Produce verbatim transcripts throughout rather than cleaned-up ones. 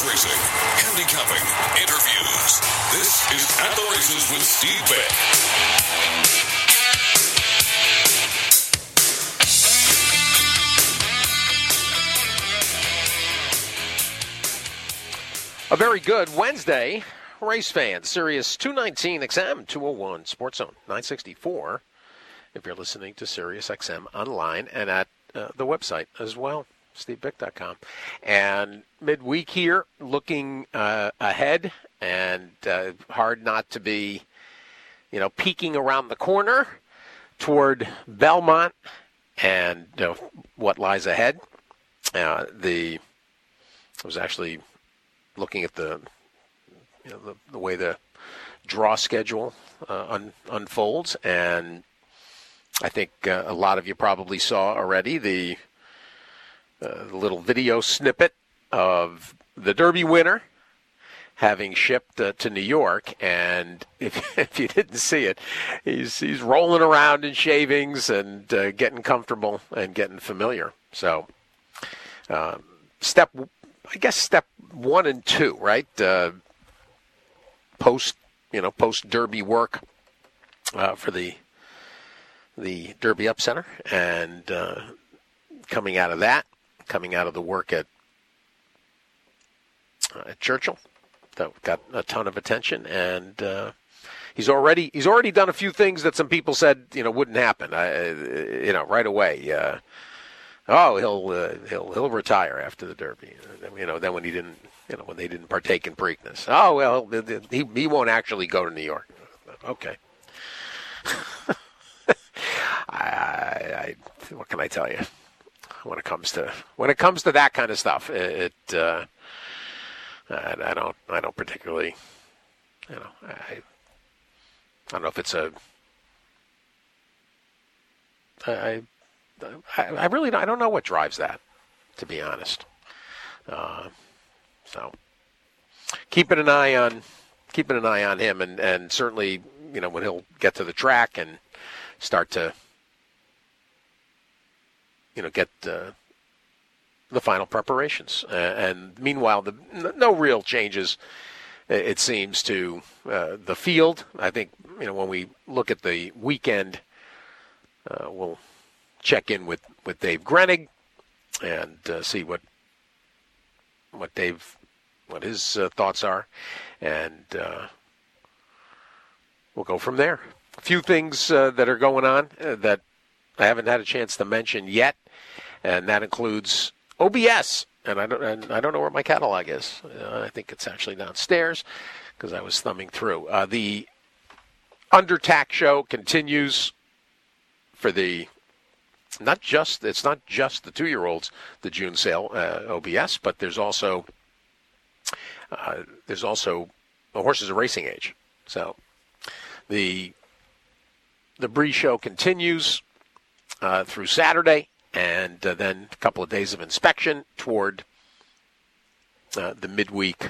horse racing, handicapping, interviews. This is At the Races with Steve Beck. A very good Wednesday, race fans. Sirius two nineteen X M, two oh one Sports Zone, nine sixty-four. If you're listening to Sirius X M online and at uh, the website as well, steve bick dot com. And midweek here, looking uh, ahead, and uh, hard not to be, you know, peeking around the corner toward Belmont and uh, what lies ahead. Uh, the I was actually looking at the, you know, the, the way the draw schedule uh, un, unfolds, and I think uh, a lot of you probably saw already the, uh, the little video snippet of the Derby winner having shipped uh, to New York, and if, if you didn't see it, he's he's rolling around in shavings and uh, getting comfortable and getting familiar. So, uh, step. I guess step one and two, right? Uh, post, you know, post Derby work uh, for the the Derby Up Center, and uh, coming out of that, coming out of the work at uh, at Churchill, that got a ton of attention, and uh, he's already he's already done a few things that some people said, you know, wouldn't happen, I, you know, right away. Uh, Oh, he'll uh, he'll he'll retire after the Derby. You know, then when he didn't, you know, when they didn't partake in Preakness. Oh well, he he won't actually go to New York. Okay. I, I, I what can I tell you? When it comes to when it comes to that kind of stuff, it, it uh, I, I don't I don't particularly, you know, I I don't know if it's a I. I, I really don't, I don't know what drives that, to be honest. Uh, so keeping an eye on keeping an eye on him, and, and certainly, you know, when he'll get to the track and start to, you know, get uh, the final preparations. Uh, and meanwhile, the no real changes, it seems, to uh, the field. I think, you know, when we look at the weekend, uh, we'll check in with, with Dave Grenig and uh, see what what Dave what his uh, thoughts are, and uh, we'll go from there. A few things uh, that are going on uh, that I haven't had a chance to mention yet, and that includes O B S. And I don't and I don't know where my catalog is. Uh, I think it's actually downstairs because I was thumbing through. Uh, the Undertack show continues for the. Not just it's not just the two-year-olds, the June sale uh, O B S, but there's also uh, there's also the horses of racing age. So the the Bree show continues uh, through Saturday, and uh, then a couple of days of inspection toward uh, the midweek.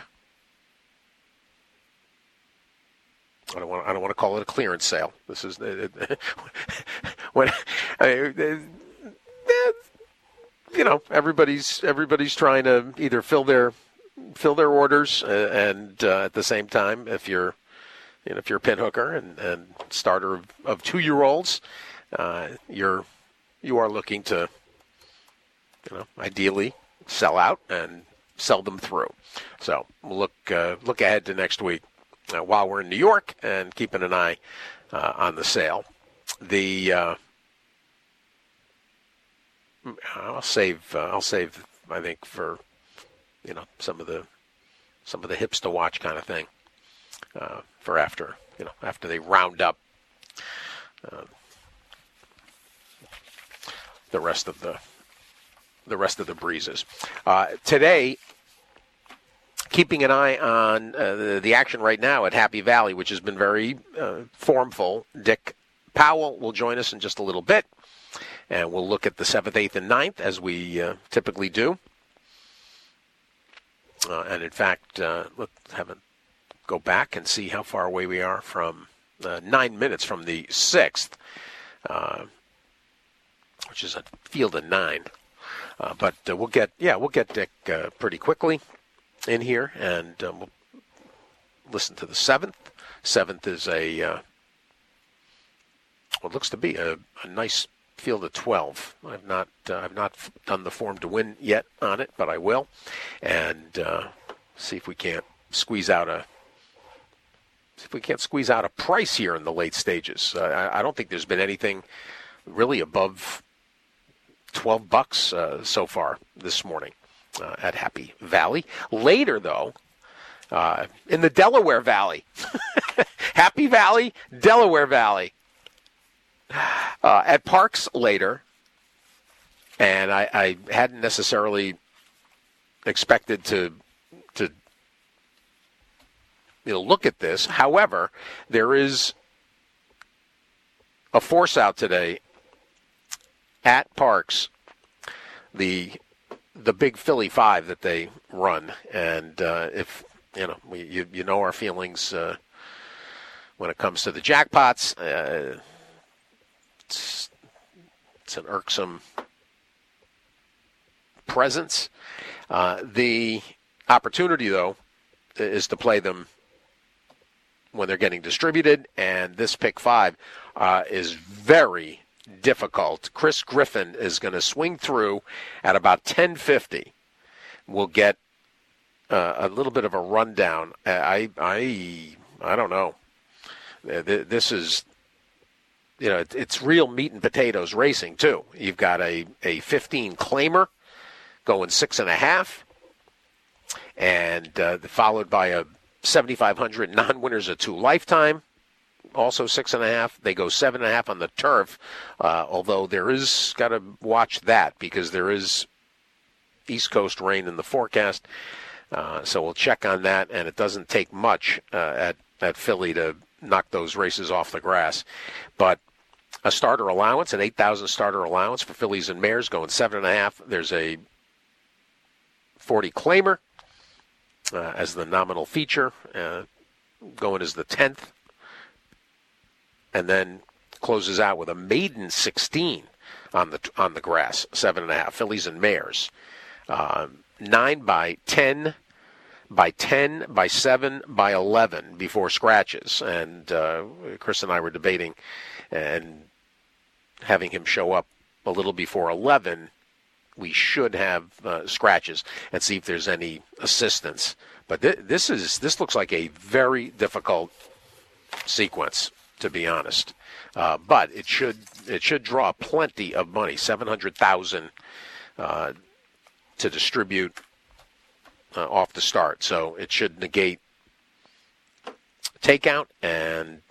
I don't want. I don't want to call it a clearance sale. This is uh, when I mean, uh, you know, everybody's everybody's trying to either fill their fill their orders, uh, and uh, at the same time, if you're you know, if you're a pinhooker and, and starter of, of two year olds, uh, you're you are looking to you know ideally sell out and sell them through. So we'll look uh, look ahead to next week. Uh, while we're in New York and keeping an eye uh, on the sale. The uh, I'll save uh, I'll save I think for you know some of the some of the hips to watch kind of thing uh, for after you know after they round up uh, the rest of the the rest of the breezes. Uh, today. Keeping an eye on uh, the, the action right now at Happy Valley, which has been very uh, formful. Dick Powell will join us in just a little bit, and we'll look at the seventh, eighth, and ninth as we uh, typically do. Uh, and in fact, uh, let's have a go back and see how far away we are from uh, nine minutes from the sixth, uh, which is a field of nine. Uh, but uh, we'll get, yeah, we'll get Dick uh, pretty quickly. in here, and um, we'll listen to the seventh. Seventh is a uh, what looks to be a, a nice field of twelve. I've not uh, I've not done the form to win yet on it, but I will, and uh, see if we can't squeeze out a see if we can't squeeze out a price here in the late stages. Uh, I, I don't think there's been anything really above twelve bucks uh, so far this morning uh, at Happy Valley. Later, though, uh, in the Delaware Valley, Happy Valley, Delaware Valley, uh, at Parks later, and I, I hadn't necessarily expected to to you know look at this. However, there is a force out today at Parks, the the big Philly Five that they run, and uh, if you know we, you you know our feelings uh, when it comes to the jackpots, uh, it's, it's an irksome presence. Uh, the opportunity, though, is to play them when they're getting distributed, and this pick five uh, is very difficult. Chris Griffin is going to swing through at about ten fifty. We'll get uh, a little bit of a rundown. I I I don't know. This is, you know, it's real meat and potatoes racing too. You've got a a fifteen claimer going six and a half, and uh, followed by a seventy-five hundred non-winners of two lifetime. Also six and a half. They go seven and a half on the turf, uh, although there is, got to watch that because there is East Coast rain in the forecast. Uh, so we'll check on that, and it doesn't take much uh, at, at Philly to knock those races off the grass. But a starter allowance, an eight thousand starter allowance for fillies and mares going seven and a half. There's a forty claimer uh, as the nominal feature, uh, going as the tenth. And then closes out with a maiden sixteen on the on the grass, seven and a half fillies and mares, uh, nine by ten, by ten, by seven, by eleven before scratches. And uh, Chris and I were debating and having him show up a little before eleven. We should have uh, scratches and see if there's any assistance. But th- this is this looks like a very difficult sequence, to be honest, uh, but it should it should draw plenty of money, seven hundred thousand uh, to distribute uh, off the start. So it should negate takeout, and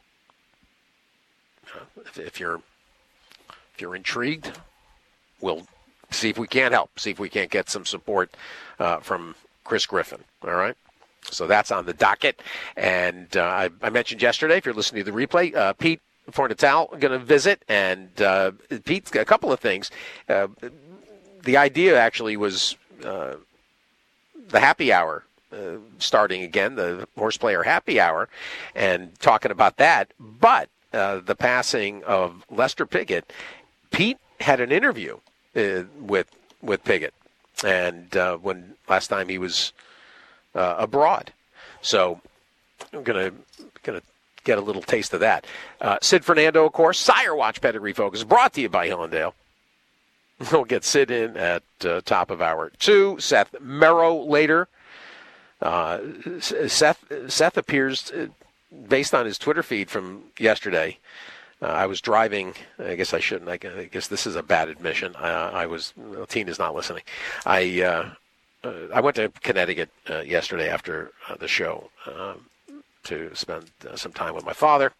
uh, if, if you're if you're intrigued, we'll see if we can't help, see if we can't get some support uh, from Chris Griffin. All right. So that's on the docket. And uh, I, I mentioned yesterday, if you're listening to the replay, uh, Pete Fornatal going to visit. And uh, Pete's got a couple of things. Uh, the idea actually was uh, the happy hour uh, starting again, the horse player happy hour, and talking about that. But uh, the passing of Lester Piggott, Pete had an interview uh, with with Piggott. And uh, when last time he was Uh, abroad. So I'm going to going to get a little taste of that. Uh, Sid Fernando, of course, Sire Watch Pedigree Focus, brought to you by Hillendale. We'll get Sid in at uh, top of hour two. Seth Merrow later. Uh, Seth Seth appears, uh, based on his Twitter feed from yesterday, uh, I was driving. I guess I shouldn't. I guess this is a bad admission. Uh, I was, well, Tina's not listening. I... Uh, Uh, I went to Connecticut uh, yesterday after uh, the show uh, to spend uh, some time with my father,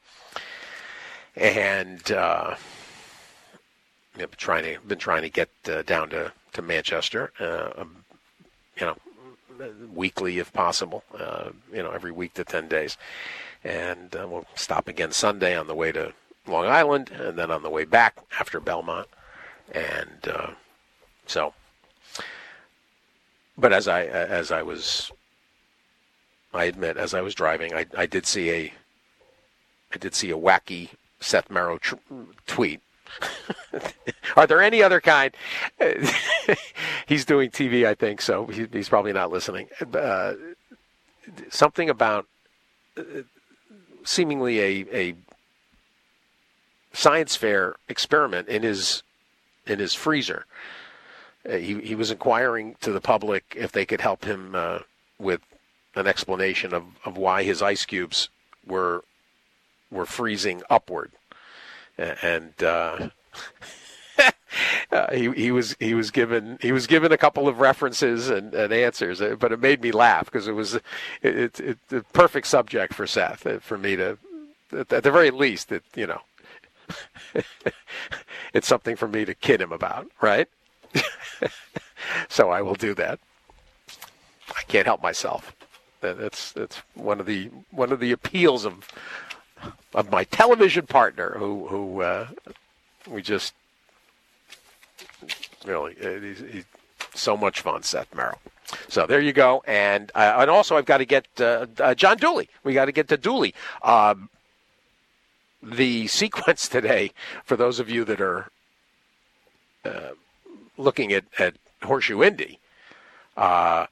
and uh, I've been trying to been trying to get uh, down to to Manchester, uh, um, you know, weekly if possible, uh, you know, every week to ten days, and uh, we'll stop again Sunday on the way to Long Island, and then on the way back after Belmont, and uh, so. But as I as I was, I admit, as I was driving, I, I did see a, I did see a wacky Seth Merrow tr- tweet Are there any other kind? He's doing T V, I think, so he, he's probably not listening. Uh, something about uh, seemingly a, a science fair experiment in his in his freezer. Uh, he he was inquiring to the public if they could help him uh, with an explanation of, of why his ice cubes were were freezing upward, and uh, uh, he he was he was given he was given a couple of references and, and answers, but it made me laugh because it was it, it, it the perfect subject for Seth, for me to at the very least it you know it's something for me to kid him about, right? So I will do that. I can't help myself. That's that's one of the one of the appeals of of my television partner, who who uh, we just really he's, he's so much fun, Seth Merrill. So there you go, and uh, and also I've got to get uh, uh, John Dooley. We got to get to Dooley. Um, the sequence today, for those of you that are uh, looking at, at Horseshoe Indy, uh,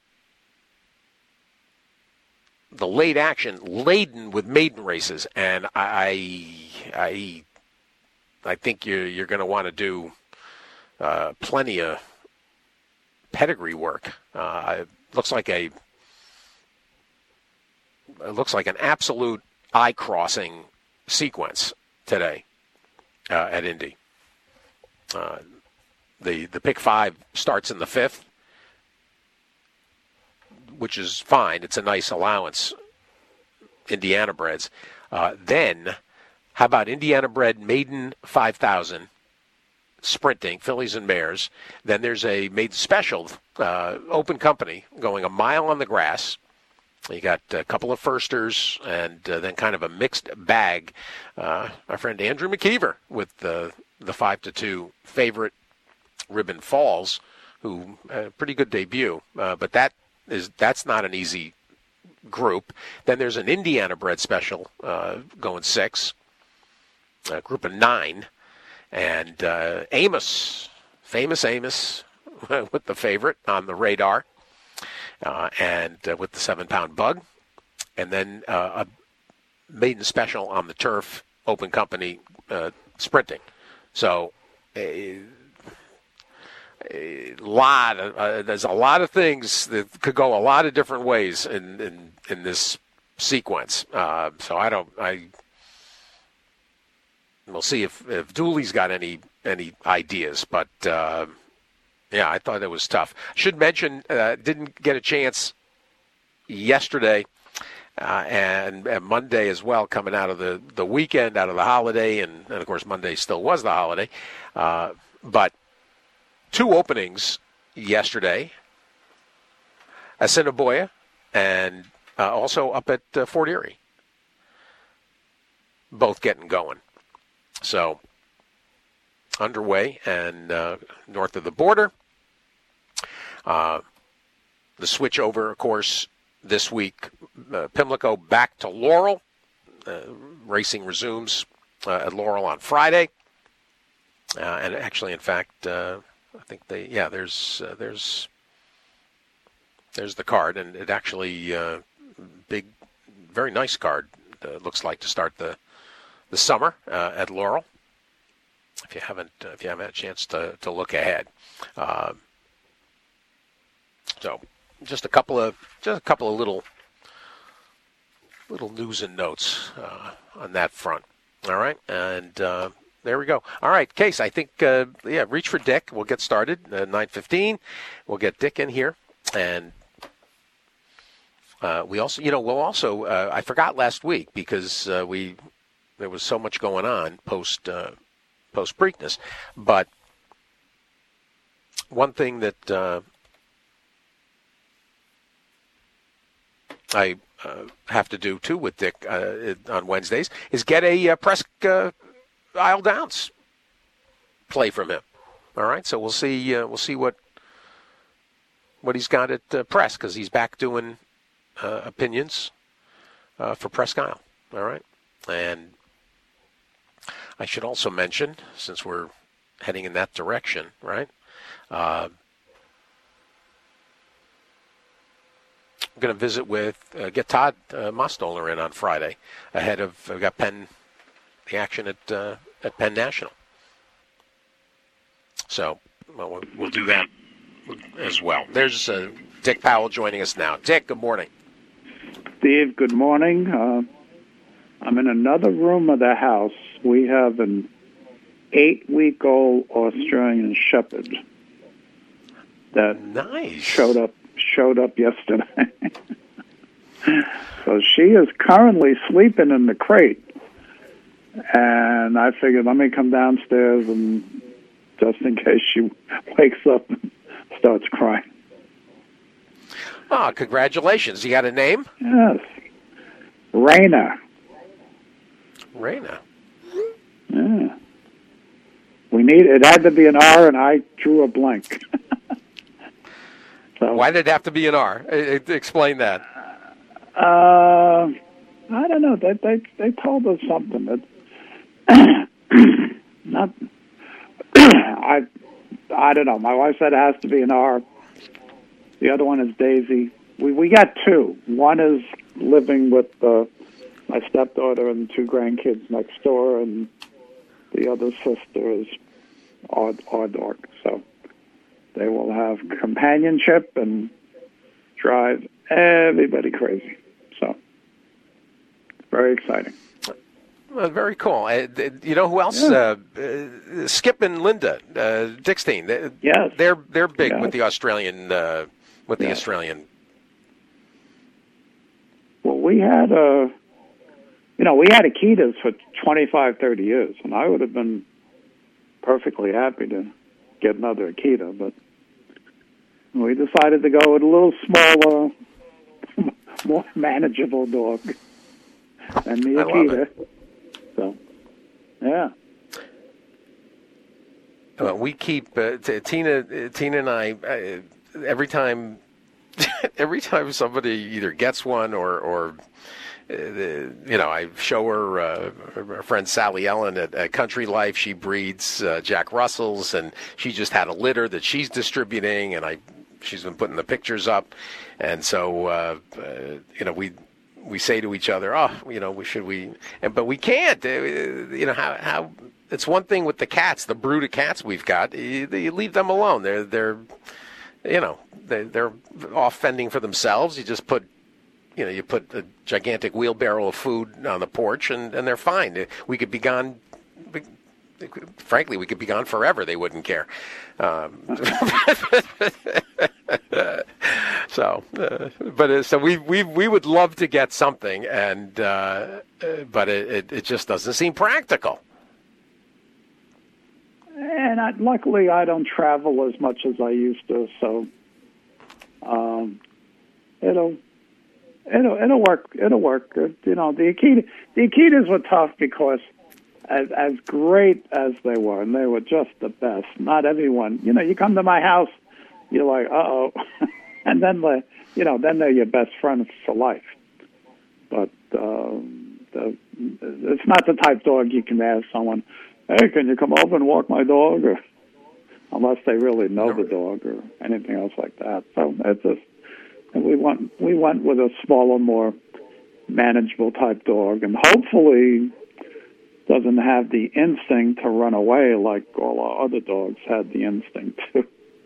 the late action laden with maiden races, and I I I think you're you're going to want to do uh, plenty of pedigree work. Uh, it looks like a it looks like an absolute eye-crossing sequence today uh, at Indy. Uh, the the pick five starts in the fifth, which is fine. It's a nice allowance, Indiana breds. Uh, then, how about Indiana bred maiden five thousand sprinting, fillies and mares. Then there's a maiden special, uh, open company, going a mile on the grass. You got a couple of firsters and uh, then kind of a mixed bag. Uh, our friend Andrew McKeever with the the five to two favorite, Ribbon Falls, who had a pretty good debut. Uh, but that is that's not an easy group. Then there's an Indiana bred special uh, going six, a group of nine, and uh, Amos, famous Amos, with the favorite on the radar. Uh, and uh, with the seven-pound bug, and then uh, a maiden special on the turf, open company, uh, sprinting. So a, a lot of uh, there's a lot of things that could go a lot of different ways in in, in this sequence. Uh, so I don't I we'll see if if Dooley's got any any ideas, but. Uh, Yeah, I thought it was tough. Should mention, uh, didn't get a chance yesterday uh, and, and Monday as well, coming out of the, the weekend, out of the holiday, and, and of course Monday still was the holiday. Uh, but two openings yesterday, Assiniboia and uh, also up at uh, Fort Erie, both getting going. So underway and uh, north of the border. Uh, the switch over, of course, this week, uh, Pimlico back to Laurel. Uh, racing resumes uh, at Laurel on Friday. Uh, and actually, in fact, uh, I think they, yeah, there's, uh, there's, there's the card, and it actually, uh, big, very nice card, uh, looks like, to start the, the summer uh, at Laurel. If you haven't, uh, if you haven't had a chance to, to look ahead, uh, so just a couple of just a couple of little little news and notes uh, on that front. All right, and uh, there we go. All right, Case. I think uh, yeah, reach for Dick. We'll get started uh, nine fifteen. We'll get Dick in here, and uh, we also, you know, we'll also. Uh, I forgot last week because uh, we there was so much going on post. Uh, post-Preakness, but one thing that uh, I uh, have to do too with Dick uh, on Wednesdays is get a uh, Presque uh, Isle Downs play from him. All right, so we'll see. Uh, we'll see what what he's got at uh, Presque, because he's back doing uh, opinions uh, for Presque Isle. All right, and I should also mention, since we're heading in that direction, right? Uh, I'm going to visit with, uh, get Todd uh, Mostoller in on Friday ahead of, we got Penn, the action at uh, at Penn National. So well, we'll, we'll do that as well. There's uh, Dick Powell joining us now. Dick, good morning. Steve, good morning. Uh, I'm in another room of the house. We have an eight-week-old Australian Shepherd that nice. showed up showed up yesterday. So she is currently sleeping in the crate, and I figured let me come downstairs and just in case she wakes up and starts crying. Oh, congratulations. You got a name? Yes. Raina. Raina. Yeah. We need it had to be an R, and I drew a blank. So, why did it have to be an R? Explain that. Uh, I don't know. They they they told us something that not. I I don't know. My wife said it has to be an R. The other one is Daisy. We we got two. One is living with uh, my stepdaughter and two grandkids next door, and the other sister is our, our dog. So they will have companionship and drive everybody crazy. So very exciting. Well, very cool. Uh, you know who else? Yeah. Uh, uh, Skip and Linda uh, Dickstein. They, yes. they're they're big yes. with the Australian uh, with the yes. Australian. Well, we had a, you know, we had Akitas for twenty-five, thirty years, and I would have been perfectly happy to get another Akita, but we decided to go with a little smaller, more manageable dog than the I love Akita. it. So, yeah. Well, we keep uh, t- Tina. Uh, Tina and I. Uh, every time, every time somebody either gets one or, or uh, you know, I show her uh, her friend Sally Ellen at, at Country Life. She breeds uh, Jack Russells, and she just had a litter that she's distributing, and I. She's been putting the pictures up, and so uh, uh, you know we. We say to each other, "Oh, you know, we should we," and, but we can't. Uh, you know how how it's one thing with the cats, the brood of cats we've got. You, you leave them alone. They're they're, you know, they they're off fending for themselves. You just put, you know, you put a gigantic wheelbarrow of food on the porch, and, and they're fine. We could be gone. Frankly, we could be gone forever. They wouldn't care. Um, so, uh, but uh, so we we we would love to get something, and uh, uh, but it, it it just doesn't seem practical. And I, luckily, I don't travel as much as I used to, so um, it'll it'll it'll work. It'll work. You know, the Akita the Akitas were tough because. As, as great as they were, and they were just the best. Not everyone, you know, you come to my house, you're like, uh-oh. And then, the, you know, then they're your best friends for life. But uh, the, it's not the type dog you can ask someone, hey, can you come over and walk my dog? Or unless they really know the dog or anything else like that. So it's just, we went, we went with a smaller, more manageable type dog, and hopefully doesn't have the instinct to run away like all our other dogs had the instinct to.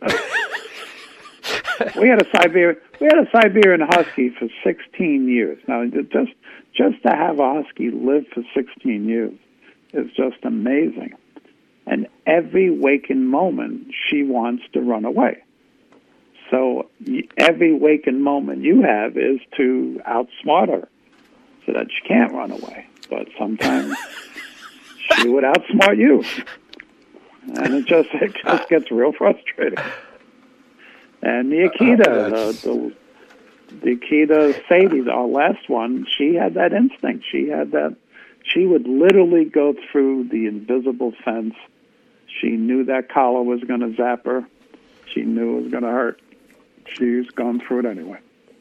we had a Siberian, we had a Siberian Husky for sixteen years. Now, just just to have a Husky live for sixteen years is just amazing. And every waking moment, she wants to run away. So every waking moment you have is to outsmart her so that she can't run away. But sometimes she would outsmart you, and it just it just gets real frustrating. And the Akita, uh, the, the Akita Sadie, our last one, she had that instinct. She had that. She would literally go through the invisible fence. She knew that collar was going to zap her. She knew it was going to hurt. She's gone through it anyway.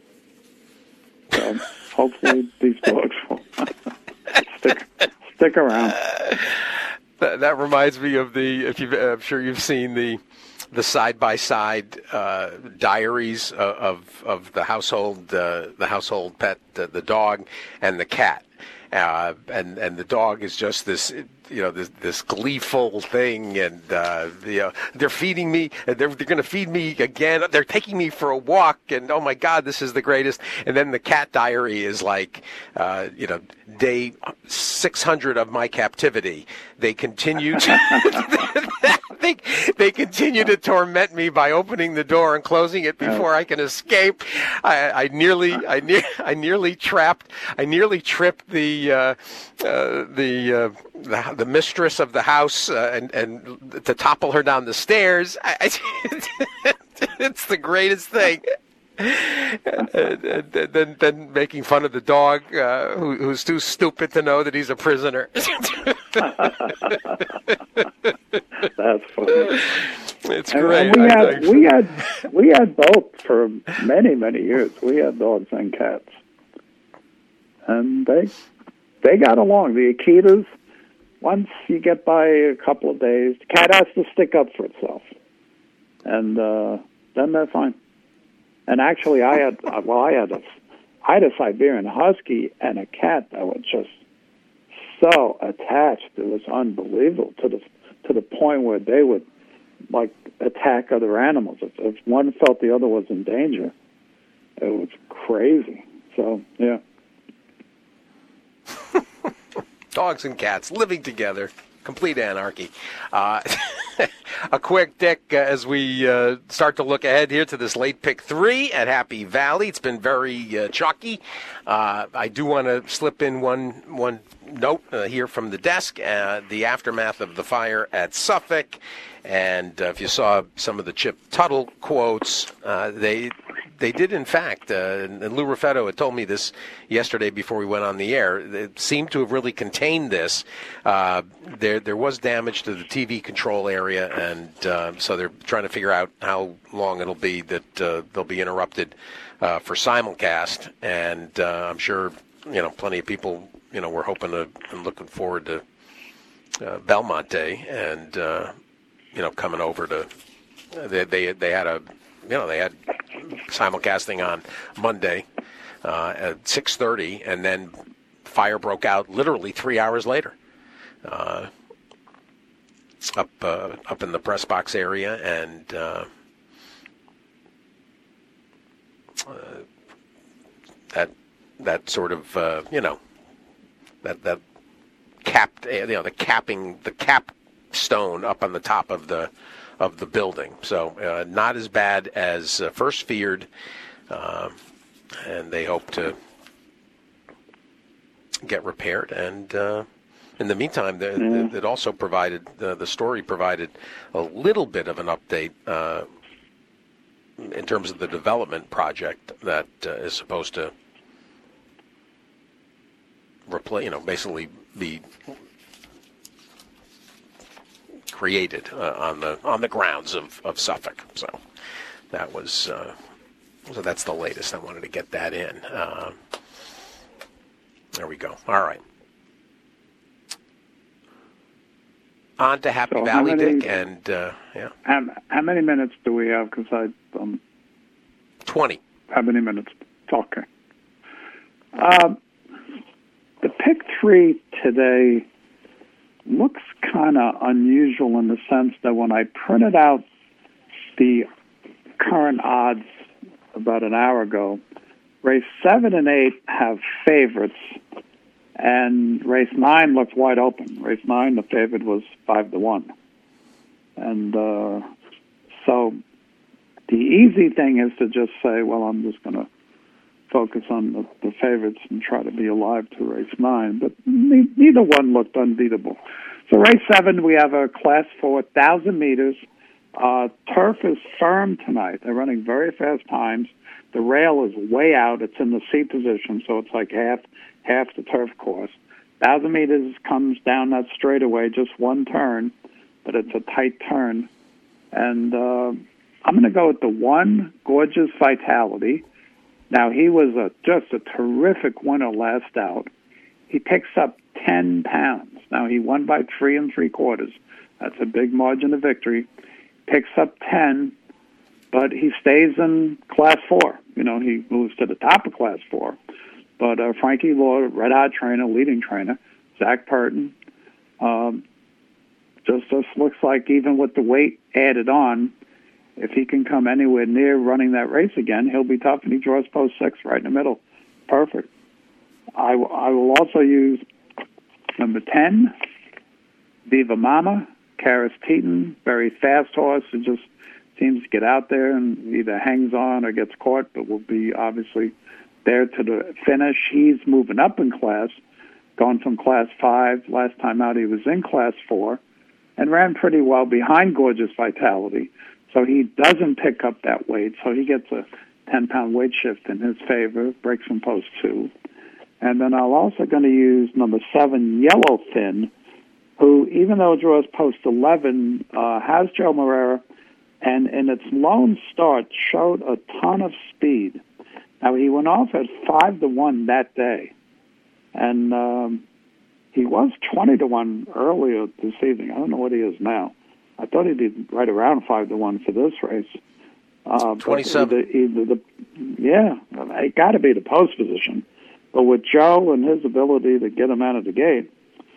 So hopefully these dogs will stick stick around. that, that reminds me of the. If you've, I'm sure you've seen the the side by side diaries of of the household uh, the household pet, uh, the dog and the cat. Uh, and and the dog is just this, you know, this this gleeful thing, and uh, you know, they're feeding me. They're they're going to feed me again. They're taking me for a walk, and oh my God, this is the greatest. And then the cat diary is like, uh, you know, day six hundred of my captivity. They continue to they they continue to torment me by opening the door and closing it before I can escape. I, I nearly I near I nearly trapped. I nearly tripped the. Uh, uh, the, uh, the the mistress of the house uh, and and to topple her down the stairs. I, I, it's the greatest thing. And then then making fun of the dog uh, who, who's too stupid to know that he's a prisoner. That's funny. It's and, great. And we I, had I, we had we had both for many many years. We had dogs and cats, and they. They got along. The Akitas, once you get by a couple of days, the cat has to stick up for itself. And uh, then they're fine. And actually, I had, well, I had a, I had a Siberian Husky and a cat that was just so attached. It was unbelievable to the to the point where they would, like, attack other animals. If, if one felt the other was in danger, it was crazy. So, yeah. Dogs and cats living together, complete anarchy. Uh, a quick, Dick, uh, as we uh, start to look ahead here to this late pick three at Happy Valley. It's been very uh, chalky. Uh, I do want to slip in one one note uh, here from the desk, uh, the aftermath of the fire at Suffolk. And uh, if you saw some of the Chip Tuttle quotes, uh, they... They did, in fact, uh, and Lou Raffetto had told me this yesterday before we went on the air. They seemed to have really contained this. Uh, there, there was damage to the T V control area, and uh, so they're trying to figure out how long it'll be that uh, they'll be interrupted uh, for simulcast. And uh, I'm sure, you know, plenty of people, you know, were hoping to and looking forward to uh, Belmont Day, and uh, you know, coming over to. They they they had a. You know, they had simulcasting on Monday uh, at six thirty, and then fire broke out literally three hours later uh, up uh, up in the press box area, and uh, uh, that that sort of uh, you know that that capped you know the capping the capstone up on the top of the. of the building. So uh, not as bad as uh, first feared, uh, and they hope to get repaired. And uh, in the meantime, the, yeah. the, it also provided, uh, the story provided a little bit of an update uh, in terms of the development project that uh, is supposed to replace, you know, basically be created uh, on the on the grounds of, of Suffolk. So that was uh, so that's the latest. I wanted to get that in. Uh, there we go. All right. On to Happy so Valley, many, Dick, and uh, yeah. How, how many minutes do we have? Because I um. Twenty. How many minutes? Okay. Um, the pick three today looks kind of unusual in the sense that when I printed out the current odds about an hour ago, race seven and eight have favorites, and race nine looks wide open. Race nine, the favorite was five to one, and uh, so the easy thing is to just say, well, I'm just going to focus on the, the favorites and try to be alive to race nine, but ne- neither one looked unbeatable. So race seven, we have a class four, one thousand meters. Uh, turf is firm tonight. They're running very fast times. The rail is way out. It's in the C position, so it's like half half the turf course. one thousand meters comes down that straightaway, just one turn, but it's a tight turn. And uh, I'm going to go with the one, Gorgeous Vitality. Now, he was a, just a terrific winner last out. He picks up ten pounds. Now, he won by three and three quarters. That's a big margin of victory. Picks up ten, but he stays in Class four. You know, he moves to the top of Class four. But uh, Frankie Law, red-hot trainer, leading trainer, Zach Purton, um, just, just looks like even with the weight added on, if he can come anywhere near running that race again, he'll be tough, and he draws post six right in the middle. Perfect. I, w- I will also use number ten, Viva Mama, Karis Teton, very fast horse who just seems to get out there and either hangs on or gets caught, but will be obviously there to the finish. He's moving up in class, going from Class five. Last time out he was in Class four and ran pretty well behind Gorgeous Vitality. So he doesn't pick up that weight, so he gets a ten-pound weight shift in his favor, breaks from post two. And then I'm also going to use number seven, Yellowfin, who, even though it draws post eleven, uh, has Joe Moreira, and in its lone start showed a ton of speed. Now, he went off at five to one that day, and um, he was twenty to one earlier this evening. I don't know what he is now. I thought he did right around five to one for this race. Uh, twenty-seven. Either, either the, yeah, it got to be the post position. But with Joe and his ability to get him out of the gate,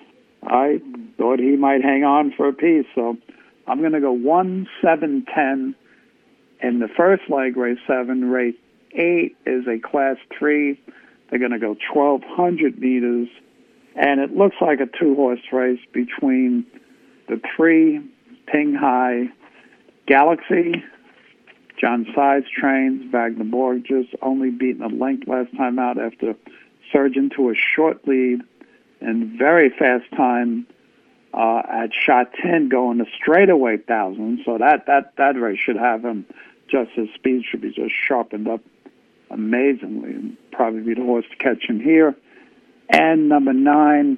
I thought he might hang on for a piece. So I'm going to go one, seven, ten in the first leg, race seven. Race eight is a class three. They're going to go twelve hundred meters. And it looks like a two-horse race between the three, Ping Hai, Galaxy, John Sides trains, Wagner Borg just only beaten a length last time out after surging to a short lead and very fast time uh, at shot ten going to straightaway thousand. So that, that, that race should have him, just his speed should be just sharpened up amazingly and probably be the horse to catch him here. And number nine,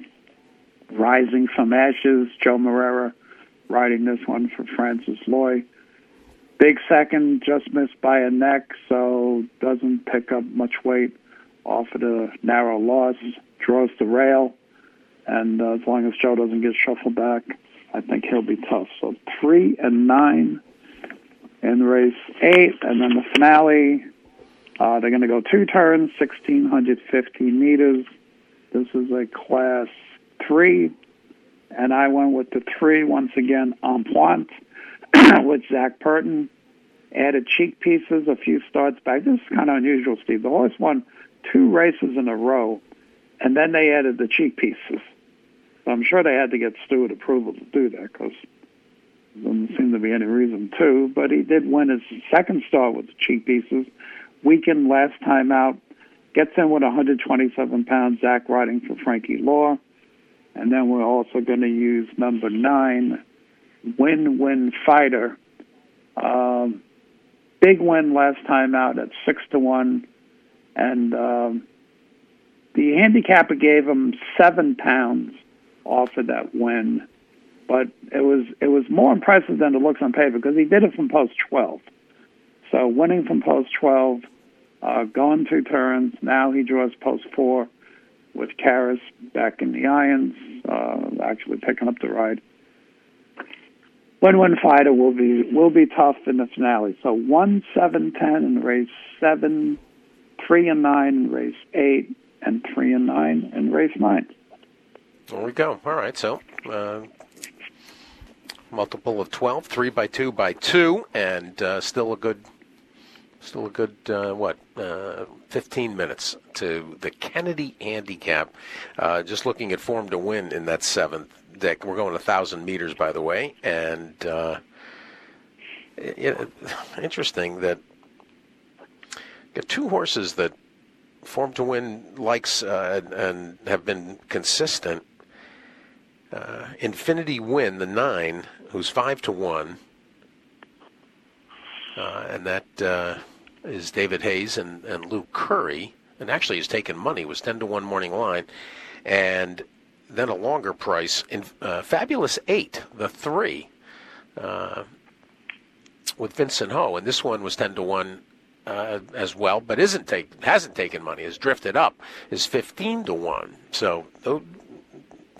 Rising from Ashes, Joe Moreira riding this one for Francis Loy. Big second, just missed by a neck, so doesn't pick up much weight off of the narrow loss, draws the rail, and uh, as long as Joe doesn't get shuffled back, I think he'll be tough. So three and nine in race eight, and then the finale, uh, they're going to go two turns, one thousand six hundred fifteen meters. This is a class three, and I went with the three once again, En Pointe, with Zach Purton. Added cheek pieces, a few starts back. This is kind of unusual, Steve. The horse won two races in a row, and then they added the cheek pieces. So I'm sure they had to get Stewart approval to do that because there doesn't seem to be any reason to. But he did win his second start with the cheek pieces. Weakened last time out. Gets in with one hundred twenty-seven pounds, Zach riding for Frankie Law. And then we're also going to use number nine, Win-Win Fighter. Um, big win last time out at six to one. And um, the handicapper gave him seven pounds off of that win. But it was it was more impressive than it looks on paper because he did it from post twelve. So winning from post twelve, uh, going two turns. Now he draws post four with Karis back in the irons, uh, actually picking up the ride. Win-Win Fighter will be will be tough in the finale. So one, seven, ten in race seven, three and nine in race eight, and three and nine in race nine. There we go. All right, so uh, multiple of twelve, three by two by two, and uh, still a good, still a good uh, what, uh, fifteen minutes to the Kennedy Handicap. Uh, just looking at form to win in that seventh deck. We're going a thousand meters, by the way, and uh, it, interesting that got two horses that form to win likes uh, and have been consistent. Uh, Infinity Win, the nine, who's five to one, uh, and that uh, is David Hayes and, and Luke Curry, and actually he's taken money, was ten to one morning line, and then a longer price in uh, Fabulous Eight, the three, uh, with Vincent Ho, and this one was ten to one uh, as well, but isn't take hasn't taken money, has drifted up, is fifteen to one. So those,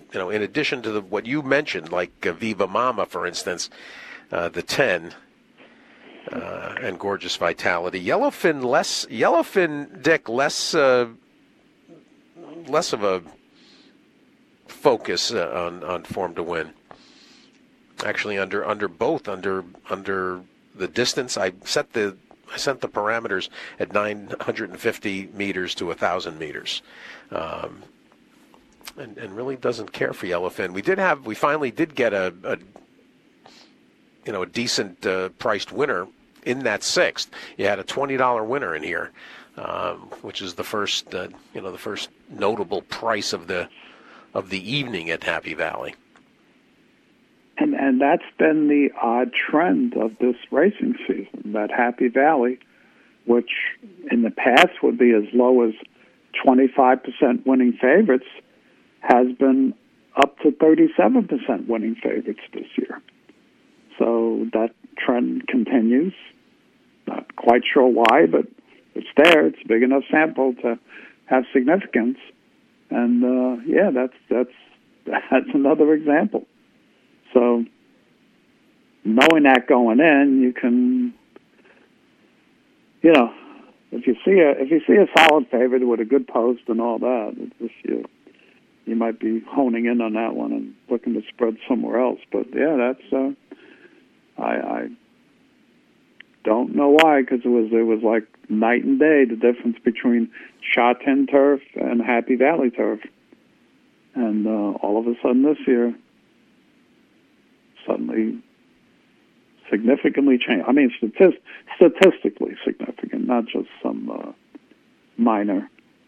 you know, in addition to the, what you mentioned, like uh, Viva Mama, for instance, uh, the ten, uh, and Gorgeous Vitality. Yellowfin less, Yellowfin, Dick, less, uh, less of a focus uh, on, on Form to Win. Actually, under under both, under under the distance, I set the I set the parameters at nine hundred fifty meters to one thousand meters, um, and and really doesn't care for Yellowfin. We did have we finally did get a, a you know a decent uh, priced winner in that sixth. You had a twenty dollar winner in here, um, which is the first uh, you know the first notable price of the of the evening at Happy Valley. And and that's been the odd trend of this racing season, that Happy Valley, which in the past would be as low as twenty-five percent winning favorites, has been up to thirty-seven percent winning favorites this year. So that trend continues. Not quite sure why, but it's there. It's a big enough sample to have significance. And, uh, yeah, that's that's that's another example. So, knowing that going in, you can, you know, if you see a if you see a solid favorite with a good post and all that, it's just you you might be honing in on that one and looking to spread somewhere else. But yeah, that's uh, I, I don't know why, because it was it was like night and day, the difference between Sha Tin turf and Happy Valley turf, and uh, all of a sudden this year. Suddenly significantly changed. I mean, statist- statistically significant, not just some uh, minor,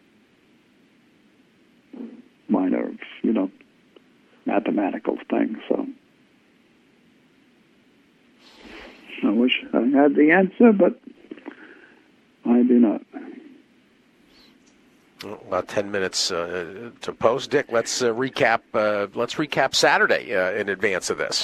minor, you know, mathematical thing. So I wish I had the answer, but I do not. Well, about ten minutes uh, to post. Dick, let's uh, recap. Uh, let's recap Saturday uh, in advance of this.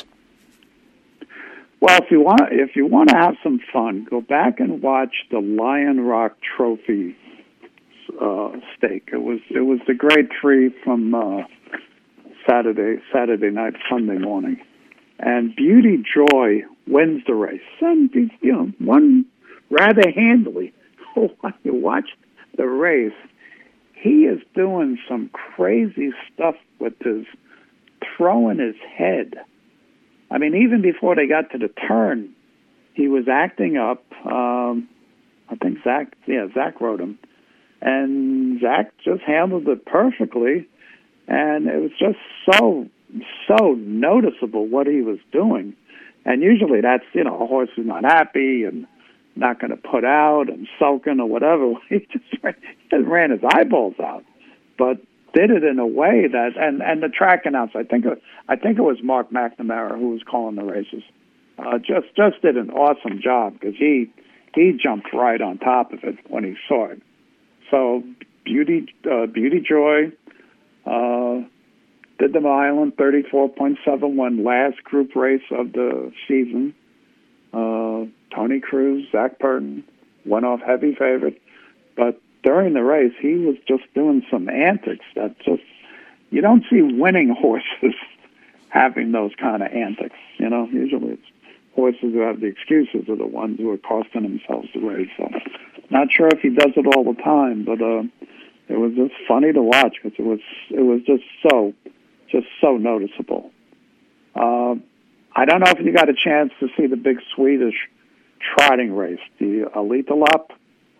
Well, if you want, if you want to have some fun, go back and watch the Lion Rock Trophy uh, stake. It was it was the grade three from uh, Saturday Saturday night, Sunday morning, and Beauty Joy wins the race, and you know won rather handily. When you watch the race, he is doing some crazy stuff with his throwing his head. I mean, even before they got to the turn, he was acting up. Um, I think Zach, yeah, Zach rode him. And Zach just handled it perfectly. And it was just so, so noticeable what he was doing. And usually that's, you know, a horse who's not happy and not going to put out and sulking or whatever. He just ran, he just ran his eyeballs out. But did it in a way that, and, and the track announcer, I think it, I think it was Mark McNamara who was calling the races, uh, just just did an awesome job because he he jumped right on top of it when he saw it. So Beauty uh, Beauty Joy uh, did the Island thirty-four point seven one last group race of the season. Uh, Tony Cruz, Zach Burton went off heavy favorite, but during the race, he was just doing some antics that just, you don't see winning horses having those kind of antics. You know, usually it's horses who have the excuses are the ones who are costing themselves the race. So, not sure if he does it all the time, but uh, it was just funny to watch because it was it was just so, just so noticeable. Uh, I don't know if you got a chance to see the big Swedish trotting race, the Elitalopp.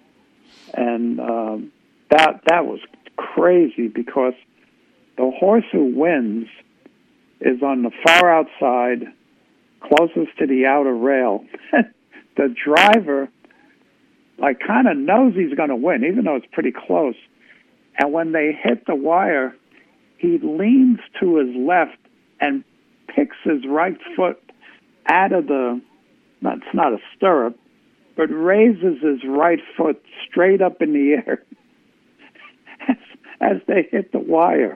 And um, that that was crazy because the horse who wins is on the far outside, closest to the outer rail. The driver, like, kind of knows he's going to win, even though it's pretty close. And when they hit the wire, he leans to his left and picks his right foot out of the, not, it's not a stirrup, but raises his right foot straight up in the air as, as they hit the wire.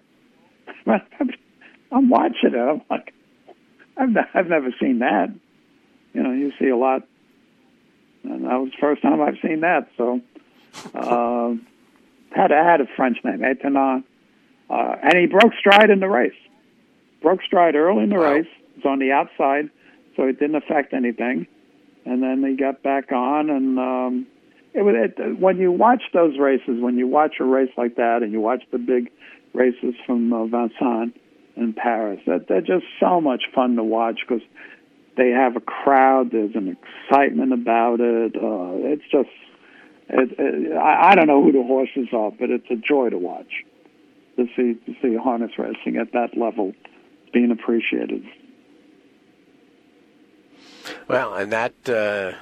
I'm watching it. I'm like, I've, I've never seen that. You know, you see a lot. And that was the first time I've seen that. So, uh, had, had a French name, Etanan. Uh, and he broke stride in the race. broke stride early in the Wow. race. It was on the outside, so it didn't affect anything. And then he got back on, and um, it was it, when you watch those races, when you watch a race like that, and you watch the big races from uh, Vincennes in Paris, that they're just so much fun to watch because they have a crowd. There's an excitement about it. Uh, it's just, it, it, I, I don't know who the horses are, but it's a joy to watch to see to see harness racing at that level being appreciated. Well, and that uh,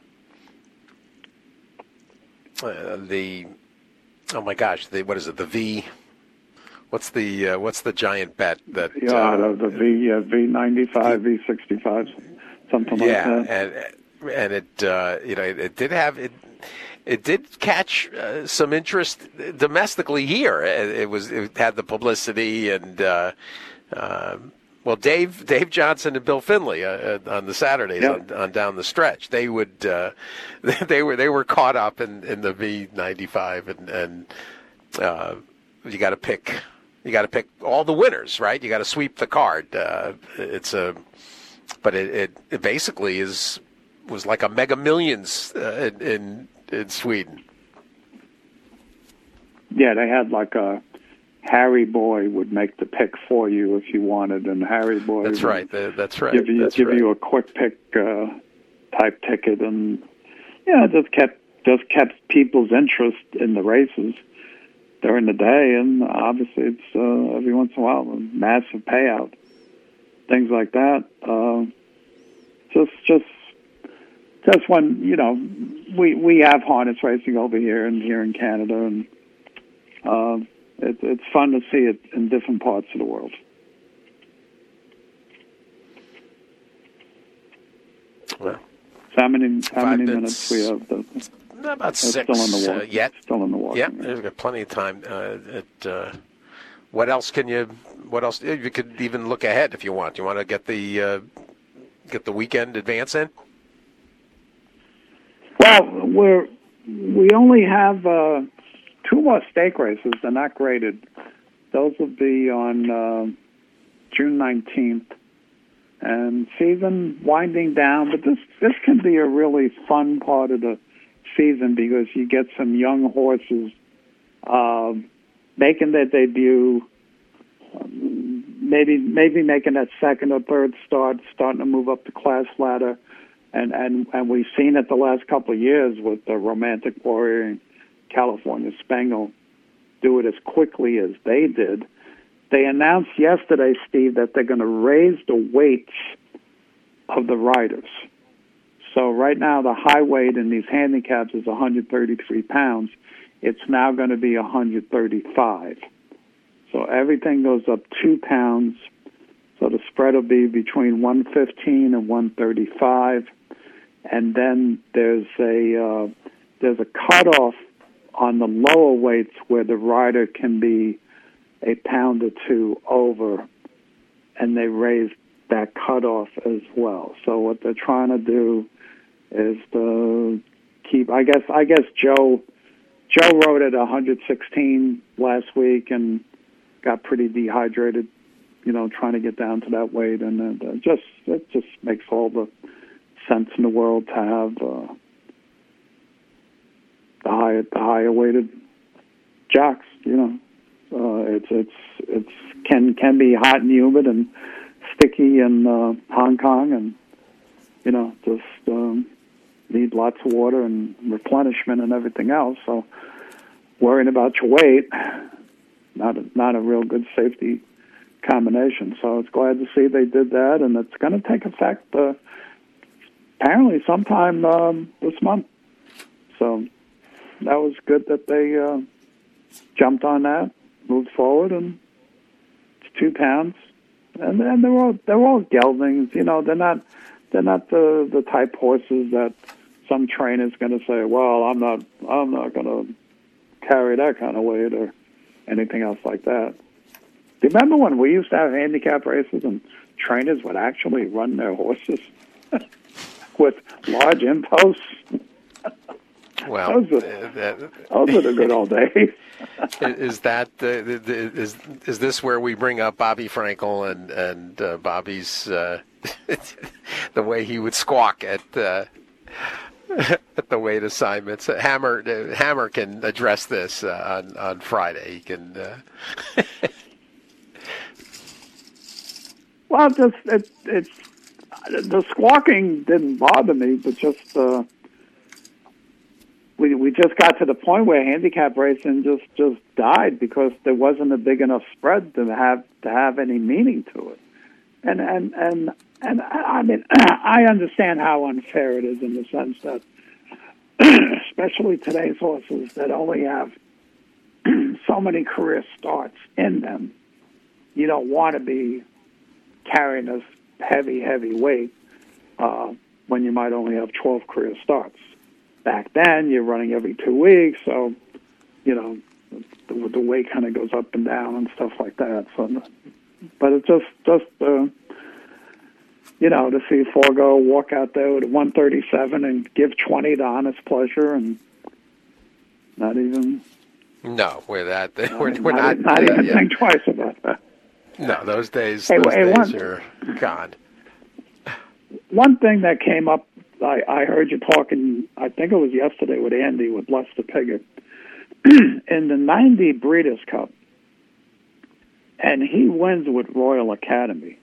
uh, the oh my gosh, the what is it? The V. What's the uh, what's the giant bet that? Yeah, uh, the, the V uh, V ninety-five, V sixty-five, something yeah, like that. and and it uh, you know it, it did have it. It did catch uh, some interest domestically here. It, it was it had the publicity and. Uh, uh, Well, Dave Dave Johnson and Bill Finley uh, on the Saturdays Yep. on, on down the stretch, they would uh, they were they were caught up in, in the V ninety-five, and and uh, you got to pick you got to pick all the winners, right? You got to sweep the card. Uh, it's a but it, it it basically is was like a Mega Millions uh, in, in in Sweden. Yeah, they had like a. Harry Boy would make the pick for you if you wanted, and Harry Boy. That's would right. That's right. Give you That's give right. you a quick pick uh, type ticket, and yeah, it just kept just kept people's interest in the races during the day, and obviously it's uh, every once in a while a massive payout, things like that. Uh, just just just when you know we we have harness racing over here and here in Canada, and. Uh, It, it's fun to see it in different parts of the world. Well, So how many how five many minutes. minutes we have? The, about it's six still in the walk. uh, yet. Still in the walk. Yeah, there's got plenty of time. Uh, it, uh, what else can you? What else? You could even look ahead if you want. You want to get the uh, get the weekend advance in. Well, we're we only have uh, two more stake races. They're not graded. Those will be on uh, June nineteenth. And season winding down, but this this can be a really fun part of the season because you get some young horses uh, making their debut, um, maybe maybe making that second or third start, starting to move up the class ladder, and and, and we've seen it the last couple of years with the Romantic Warrior and California Spangle do it as quickly as they did. They announced yesterday, Steve, that they're going to raise the weights of the riders. So right now, the high weight in these handicaps is one hundred thirty-three pounds. It's now going to be one hundred thirty-five. So everything goes up two pounds. So the spread will be between one fifteen and one thirty-five. And then there's a uh, there's a cutoff on the lower weights where the rider can be a pound or two over, and they raised that cutoff as well. So what they're trying to do is to keep. I guess. I guess Joe. Joe rode at one hundred sixteen last week and got pretty dehydrated. You know, trying to get down to that weight, and uh, just it just makes all the sense in the world to have uh, the higher the higher weighted jocks. You know. Uh, it's it's it's can can be hot and humid and sticky in uh, Hong Kong, and you know just um, need lots of water and replenishment and everything else. So worrying about your weight, not a, not a real good safety combination. So it's glad to see they did that, and it's going to take effect uh, apparently sometime um, this month. So that was good that they uh, jumped on that. Moved forward, and it's two pounds, and and they're all they're all geldings. You know, they're not they're not the the type horses that some trainer's going to say, well, I'm not I'm not going to carry that kind of weight or anything else like that. Do you remember when we used to have handicap races and trainers would actually run their horses with large imposts? Well, those, are, uh, that, those are the good old days. is that uh, the, the, is is this where we bring up Bobby Frankel and and uh, Bobby's uh, the way he would squawk at uh, at the weight assignments? Hammer uh, Hammer can address this uh, on on Friday. He can. Uh... Well, just it, it's the squawking didn't bother me, but just. Uh, We we just got to the point where handicap racing just, just died because there wasn't a big enough spread to have to have any meaning to it, and and and and I mean I understand how unfair it is in the sense that, especially today's horses that only have so many career starts in them, you don't want to be carrying this heavy heavy weight uh, when you might only have twelve career starts. Back then, you're running every two weeks, so, you know, the, the weight kind of goes up and down and stuff like that. So, but it's just, just uh, you know, to see Forgo walk out there with one thirty-seven and give twenty to Honest Pleasure and not even... No, we're that. Uh, we're, we're not... Not, not uh, even yeah. think twice about that. No, those days, Hey, those hey, days one, are gone. One thing that came up, I, I heard you talking, I think it was yesterday with Andy, with Lester Piggott, in the ninety Breeders' Cup, and he wins with Royal Academy.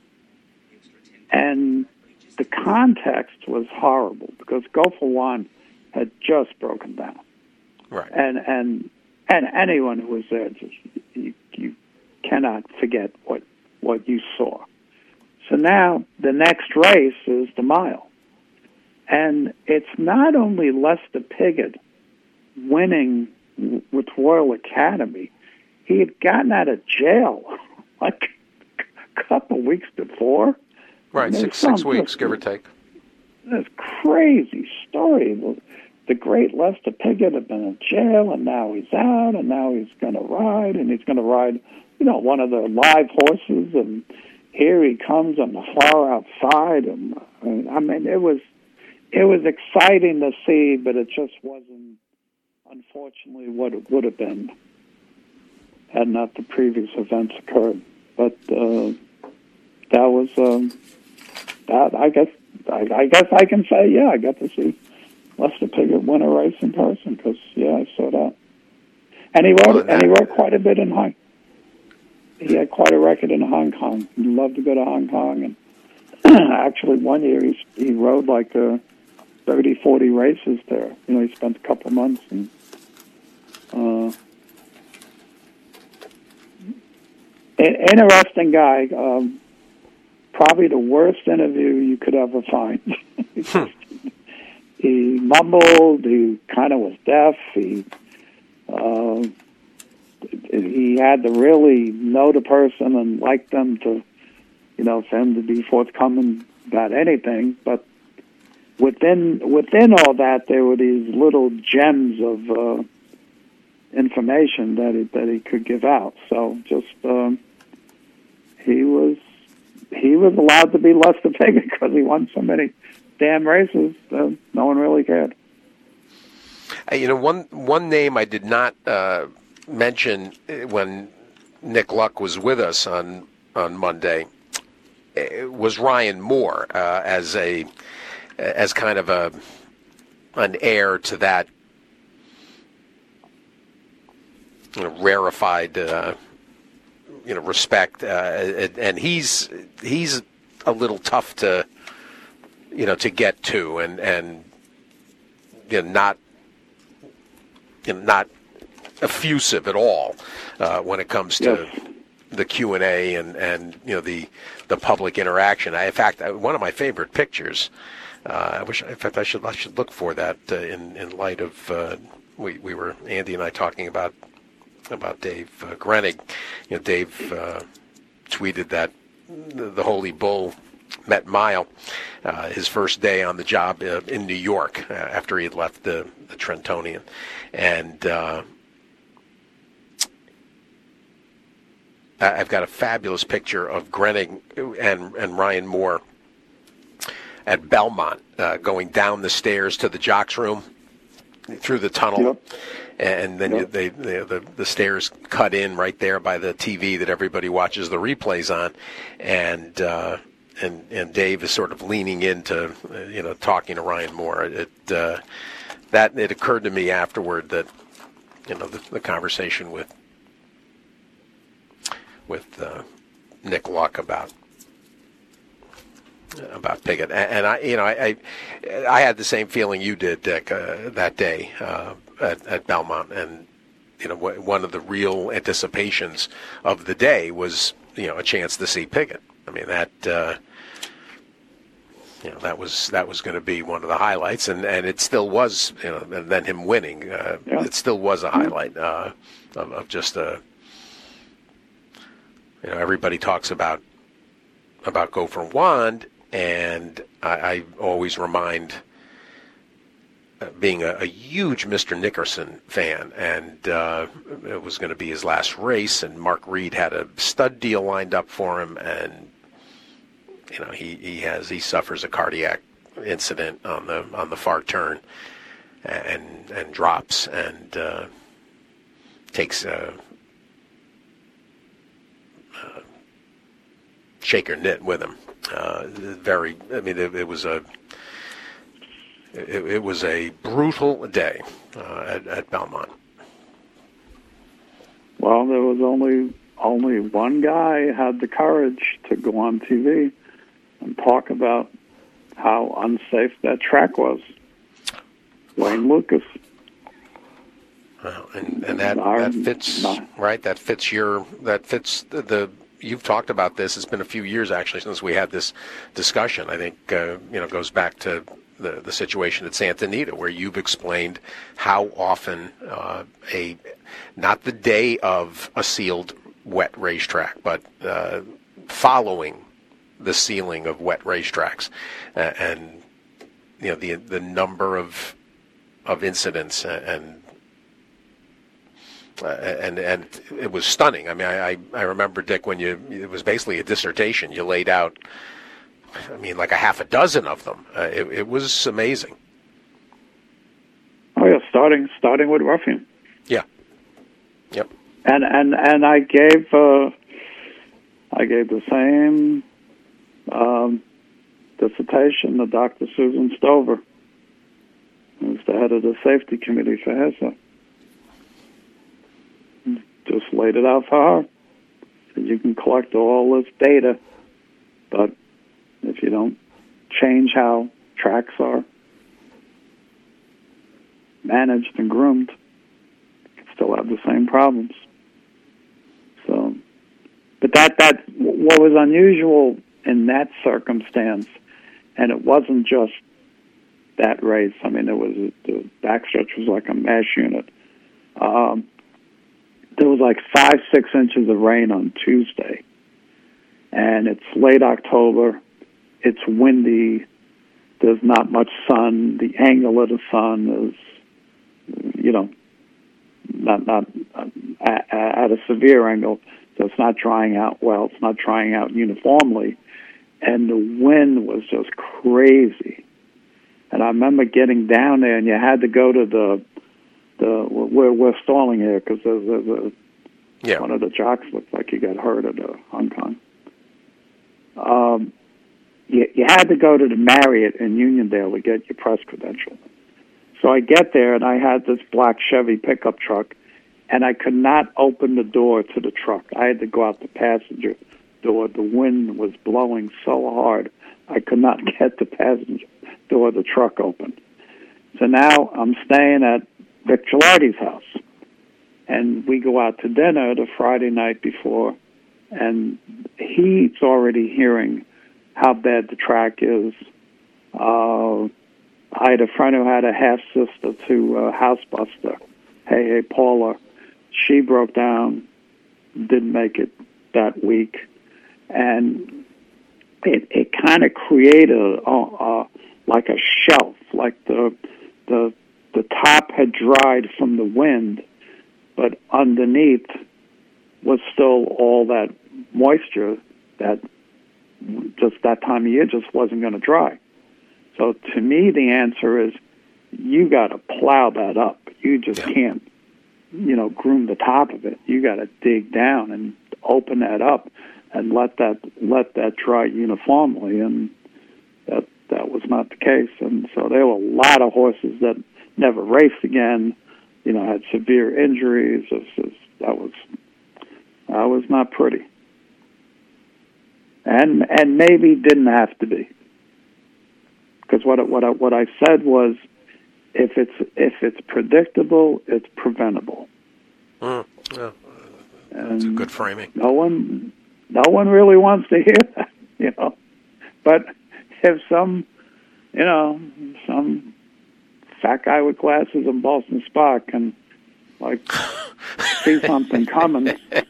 And the context was horrible because Gopher One had just broken down. Right. And and and anyone who was there, just you, you cannot forget what, what you saw. So now the next race is the mile. And it's not only Lester Piggott winning w- with Royal Academy. He had gotten out of jail like a couple weeks before. Right, six, six weeks, give or take. This crazy story. The great Lester Piggott had been in jail, and now he's out, and now he's going to ride, and he's going to ride, you know, one of the live horses, and here he comes on the far outside. And I mean, it was it was exciting to see, but it just wasn't, unfortunately, what it would have been had not the previous events occurred. But uh, that was um, that. I guess I, I guess I can say, yeah, I got to see Lester Piggott win a race in person because, yeah, I saw that. And he wrote and he wrote quite a bit in Hong. He had quite a record in Hong Kong. He loved to go to Hong Kong, and actually one year he he rode like uh, thirty, forty races there. You know, he spent a couple months and. Uh, Interesting guy. Um, probably the worst interview you could ever find. He mumbled. He kind of was deaf. He uh, he had to really know the person and like them to, you know, for him to be forthcoming about anything. But within within all that, there were these little gems of uh, information that he, that he could give out. So just. Um, He was he was allowed to be Lester Piggott because he won so many damn races. Uh, no one really cared. You know, one one name I did not uh, mention when Nick Luck was with us on on Monday was Ryan Moore uh, as a as kind of a an heir to that, you know, rarefied. Uh, You know, respect, uh, and he's he's a little tough to, you know, to get to, and and you know, not you know, not effusive at all uh, when it comes to yes. the Q and A and and you know the the public interaction. I, in fact, one of my favorite pictures. Uh, I wish, in fact, I should I should look for that uh, in in light of uh, we we were Andy and I talking about. about Dave uh, Grenig. You know, Dave uh, tweeted that the, the Holy Bull met Mile uh, his first day on the job uh, in New York uh, after he had left the, the Trentonian. And uh, I've got a fabulous picture of Grenig and, and Ryan Moore at Belmont uh, going down the stairs to the jocks room. through the tunnel. Yep. And then Yep. you, they, they the the stairs cut in right there by the T V that everybody watches the replays on, and uh, and and Dave is sort of leaning into uh, you know talking to Ryan Moore. It uh, that it occurred to me afterward that you know the, the conversation with with uh, Nick Luck about. About Pickett, and, and I, you know, I, I, I had the same feeling you did, Dick, uh, that day uh, at, at Belmont, and you know, w- one of the real anticipations of the day was, you know, a chance to see Pickett. I mean, that, uh, you know, that was that was going to be one of the highlights, and, and it still was, you know, and then him winning, uh, yeah. it still was a highlight uh, of, of just a, you know, everybody talks about about Gopher Wand. And I, I always remind, uh, being a, a huge Mister Nickerson fan, and uh, it was going to be his last race, and Mark Reed had a stud deal lined up for him, and you know he, he has he suffers a cardiac incident on the on the far turn, and and drops and uh, takes a, a shaker knit with him. Uh, very, I mean, it, it was a, it, it was a brutal day uh, at, at Belmont. Well, there was only only one guy had the courage to go on T V and talk about how unsafe that track was. Wayne Lucas. Well, and and that, that fits right. That fits your. That fits the. the You've talked about this. It's been a few years actually since we had this discussion. I think uh, you know goes back to the the situation at Santa Anita, where you've explained how often uh, a not the day of a sealed wet racetrack, but uh, following the sealing of wet racetracks, uh, and you know the the number of of incidents and. Uh, and and it was stunning. I mean, I, I remember, Dick, when you it was basically a dissertation. You laid out, I mean, like a half a dozen of them. Uh, it, it was amazing. Oh yeah, starting starting with Ruffian. Yeah. Yep. And and and I gave uh, I gave the same um, dissertation to Doctor Susan Stover, who's the head of the safety committee for H E S A. Just laid it out for her. So you can collect all this data, but if you don't change how tracks are managed and groomed, you can still have the same problems. So, but that that what was unusual in that circumstance, and it wasn't just that race. I mean, it was the backstretch was like a mesh unit. Um, There was like five, six inches of rain on Tuesday, and it's late October. It's windy. There's not much sun. The angle of the sun is, you know, not not at, at a severe angle, so it's not drying out well. It's not drying out uniformly, and the wind was just crazy. And I remember getting down there, and you had to go to the The, we're, we're stalling here because there's, there's a, yeah. one of the jocks looked like he got hurt at the Hong Kong. Um, you, you had to go to the Marriott in Uniondale to get your press credential. So I get there, and I had this black Chevy pickup truck, and I could not open the door to the truck. I had to go out the passenger door. The wind was blowing so hard, I could not get the passenger door of the truck open. So now I'm staying at Vic Gilardi's house, and we go out to dinner the Friday night before, and he's already hearing how bad the track is. Uh, I had a friend who had a half-sister to uh, Housebuster, Hey Hey Paula. She broke down, didn't make it that week, and it it kind of created a, a, like a shelf, like the the The top had dried from the wind, but underneath was still all that moisture that just that time of year just wasn't going to dry. So to me, the answer is you got to plow that up. You just Yeah. can't, you know, groom the top of it. You got to dig down and open that up and let that let that dry uniformly. And that that was not the case. And so there were a lot of horses that never raced again. You know, had severe injuries. It was, that was that was not pretty. And and maybe didn't have to be. Because what what I, what I said was, if it's if it's predictable, it's preventable. Mm, yeah. And That's a good framing. No one, no one really wants to hear that, you know. But if some, you know, some fat guy with glasses and Boston Spa can, like, see something coming,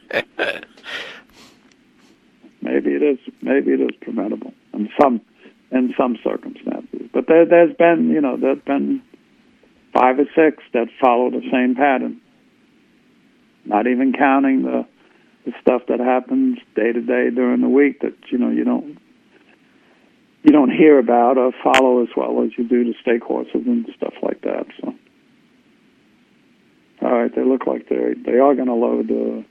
maybe it is. Maybe it is preventable in some in some circumstances. But there, there's been, you know, there's been five or six that follow the same pattern. Not even counting the, the stuff that happens day to day during the week that, you know, you don't you don't hear about or follow as well as you do the stake horses and stuff like that. So, all right, they look like they they are going to load uh,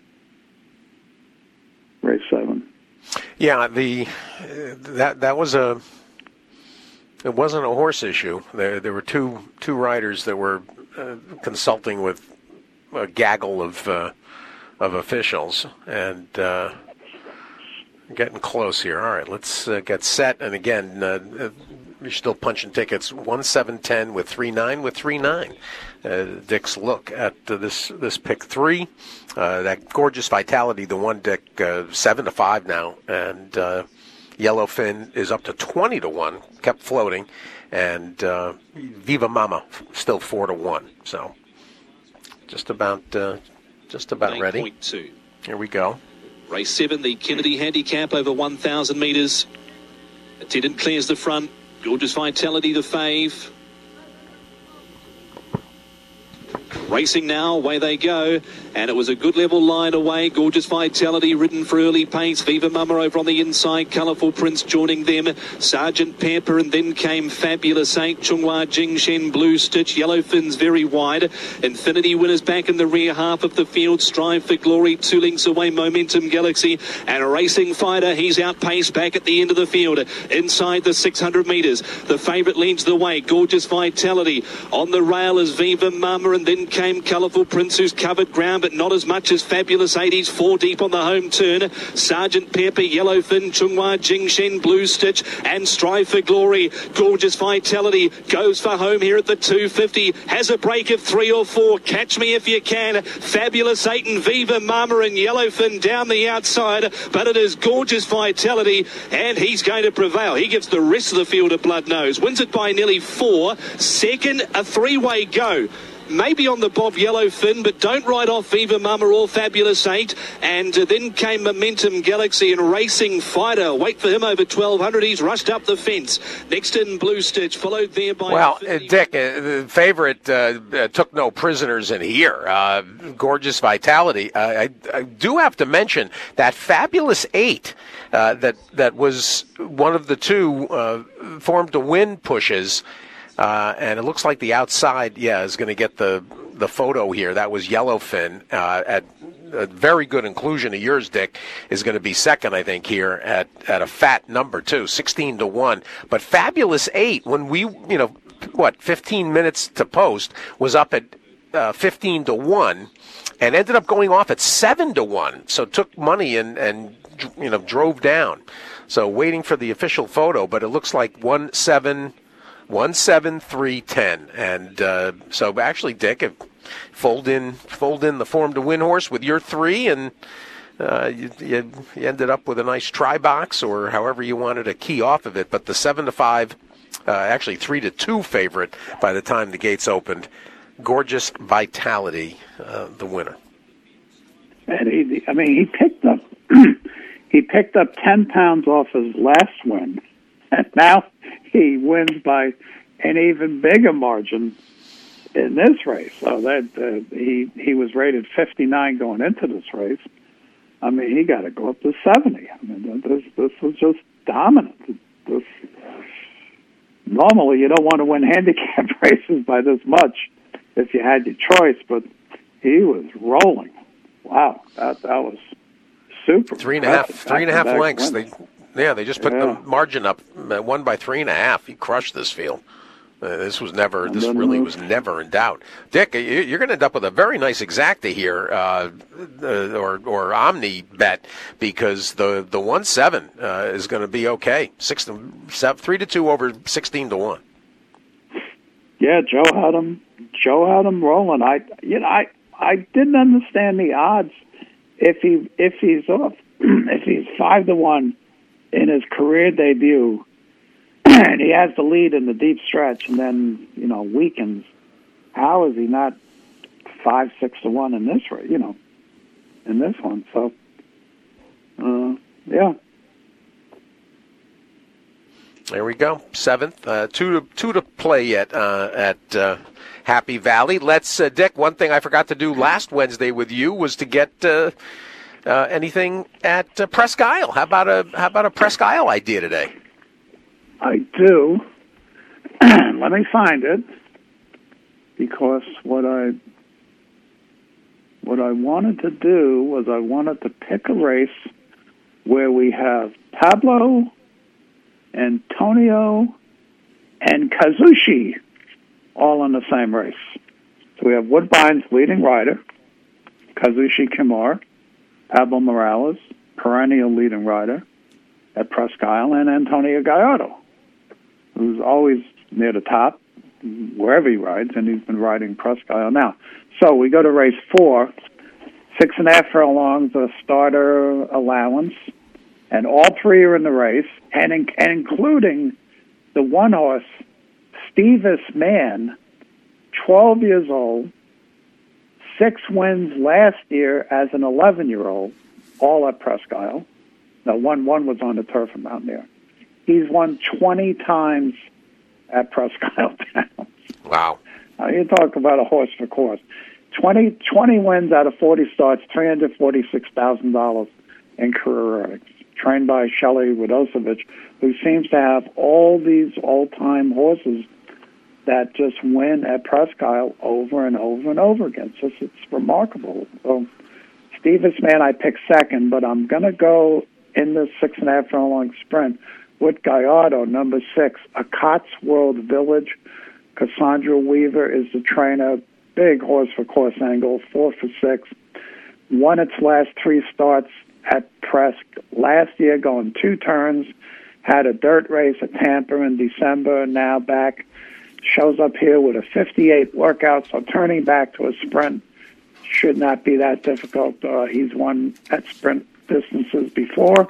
race seven. Yeah, the uh, that that was a it wasn't a horse issue. There there were two two riders that were uh, consulting with a gaggle of uh, of officials and uh, getting close here. All right, let's uh, get set. And again, uh, you're still punching tickets. One seven ten with three nine with three nine. Uh, Dick's look at uh, this this pick three. Uh, that Gorgeous Vitality, the one, Dick, uh, seven to five now, and uh, Yellowfin is up to twenty to one. Kept floating, and uh, Viva Mama still four to one. So. Just about, uh, just about ready. nine point two. Here we go. Race seven, the Kennedy Handicap over one thousand metres. Attendant clears the front. Gorgeous Vitality, the fave. Racing now, away they go. And it was a good level line away. Gorgeous Vitality ridden for early pace. Viva Mama over on the inside. Colourful Prince joining them. Sergeant Pepper, and then came Fabulous Eight. Chunghua Jingshen, Blue Stitch. Yellowfin's very wide. Infinity Winners back in the rear half of the field. Strive for Glory, two lengths away. Momentum Galaxy. And Racing Fighter, he's outpaced back at the end of the field. Inside the six hundred metres. The favourite leads the way. Gorgeous Vitality. On the rail is Viva Mama, and then came Colourful Prince, who's covered ground, but not as much as Fabulous eighties, four deep on the home turn. Sergeant Pepper, Yellowfin, Chunghua Jingshen, Blue Stitch, and Strive for Glory. Gorgeous Vitality goes for home here at the two fifty. Has a break of three or four. Catch me if you can. Fabulous eight and Viva Mama and Yellowfin down the outside, but it is Gorgeous Vitality, and he's going to prevail. He gives the rest of the field a blood nose. Wins it by nearly four. Second, a three-way go. Maybe on the Bob Yellowfin, but don't write off Viva Mama or Fabulous eight. And uh, then came Momentum Galaxy and Racing Fighter. Wait for him over twelve hundred. He's rushed up the fence. Next in Blue Stitch, followed there by... Well, uh, Dick, uh, the favorite uh, uh, took no prisoners in here. Uh, Gorgeous Vitality. Uh, I, I do have to mention that Fabulous eight uh, that, that was one of the two uh, formed to win pushes. Uh, and it looks like the outside, yeah, is going to get the the photo here. That was Yellowfin uh, at a very good inclusion of yours, Dick, is going to be second, I think, here at, at a fat number, too, sixteen to one. But Fabulous eight, when we, you know, what, fifteen minutes to post, was up at uh, fifteen to one and ended up going off at seven to one. So took money and, and, you know, drove down. So waiting for the official photo, but it looks like one seven... One seven three ten, and uh, so actually, Dick, if fold in fold in the form to win horse with your three, and uh, you, you, you ended up with a nice try box, or however you wanted to key off of it. But the seven to five, uh, actually three to two favorite by the time the gates opened, Gorgeous Vitality, uh, the winner. And he, I mean, he picked up he picked up ten pounds off his last win, and now he wins by an even bigger margin in this race. So that uh, he he was rated fifty-nine going into this race. I mean, he got to go up to seventy. I mean, this this was just dominant. This, normally you don't want to win handicap races by this much if you had your choice, but he was rolling. Wow, that that was super. Three and a half, three and a half lengths. They, yeah, they just put yeah. the margin up, one by three and a half. He crushed this field. Uh, this was never. This really was never in doubt. Dick, you're going to end up with a very nice exacta here, uh, uh, or or Omni bet, because the the one seven uh, is going to be okay. Six to seven, three to two over sixteen to one. Yeah, Joe had him. Joe had him rolling. I you know I I didn't understand the odds if he if he's off if he's five to one in his career debut. And he has the lead in the deep stretch, and then you know weakens. How is he not five, six to one in this race? You know, in this one. So, uh, yeah. There we go. Seventh, uh, two to two to play yet uh, at uh, Happy Valley. Let's, uh, Dick. One thing I forgot to do last Wednesday with you was to get uh, uh, anything at uh, Presque Isle. How about a how about a Presque Isle idea today? I do. Let me find it, because what I what I wanted to do was I wanted to pick a race where we have Pablo, Antonio, and Kazushi all in the same race. So we have Woodbine's leading rider, Kazushi Kimura, Pablo Morales, perennial leading rider at Presque Isle, and Antonio Gallardo, who's always near the top wherever he rides, and he's been riding Presque Isle now. So we go to race four, six and a half furlongs, a starter allowance, and all three are in the race, and, in, and including the one horse, Stevis Man, twelve years old, six wins last year as an eleven-year-old, all at Presque Isle. No, one, one was on the turf at Mountaineer. He's won twenty times at Presque Isle Downs. Wow. Now, you talk about a horse for course. twenty, twenty wins out of forty starts, three hundred forty-six thousand dollars in career earnings. Trained by Shelley Radosevich, who seems to have all these old-time horses that just win at Presque Isle over and over and over again. So it's, it's remarkable. So Stevis Man I picked second, but I'm going to go in the six and a half furlong sprint with Gallardo, number six, a Cotswold Village. Cassandra Weaver is the trainer. Big horse for course angle, four for six. Won its last three starts at Presque last year, going two turns. Had a dirt race at Tampa in December, now back. Shows up here with a fifty-eight workout, so turning back to a sprint should not be that difficult. Uh, he's won at sprint distances before.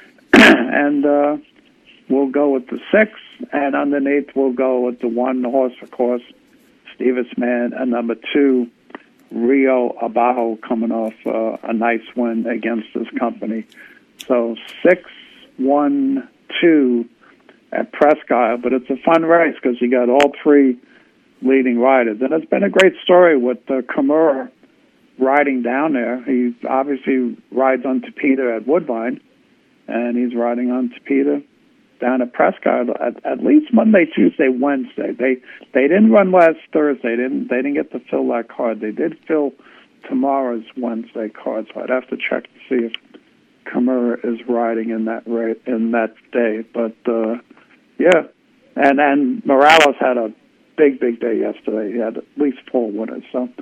and uh, we'll go with the six, and underneath we'll go with the one, the horse, of course, Stevis Man, and number two, Rio Abajo, coming off uh, a nice win against this company. So six, one, two at Presque Isle, but it's a fun race because you got all three leading riders. And it's been a great story with uh, Kimura riding down there. He obviously rides on Tapeta at Woodbine, and he's riding on Tapeta down at Presque Isle at, at least Monday, Tuesday, Wednesday. They they didn't run last Thursday. They didn't they didn't get to fill that card. They did fill tomorrow's Wednesday card, so I'd have to check to see if Kimura is riding in that ra- in that day. But uh, yeah, and and Morales had a big big day yesterday. He had at least four winners, so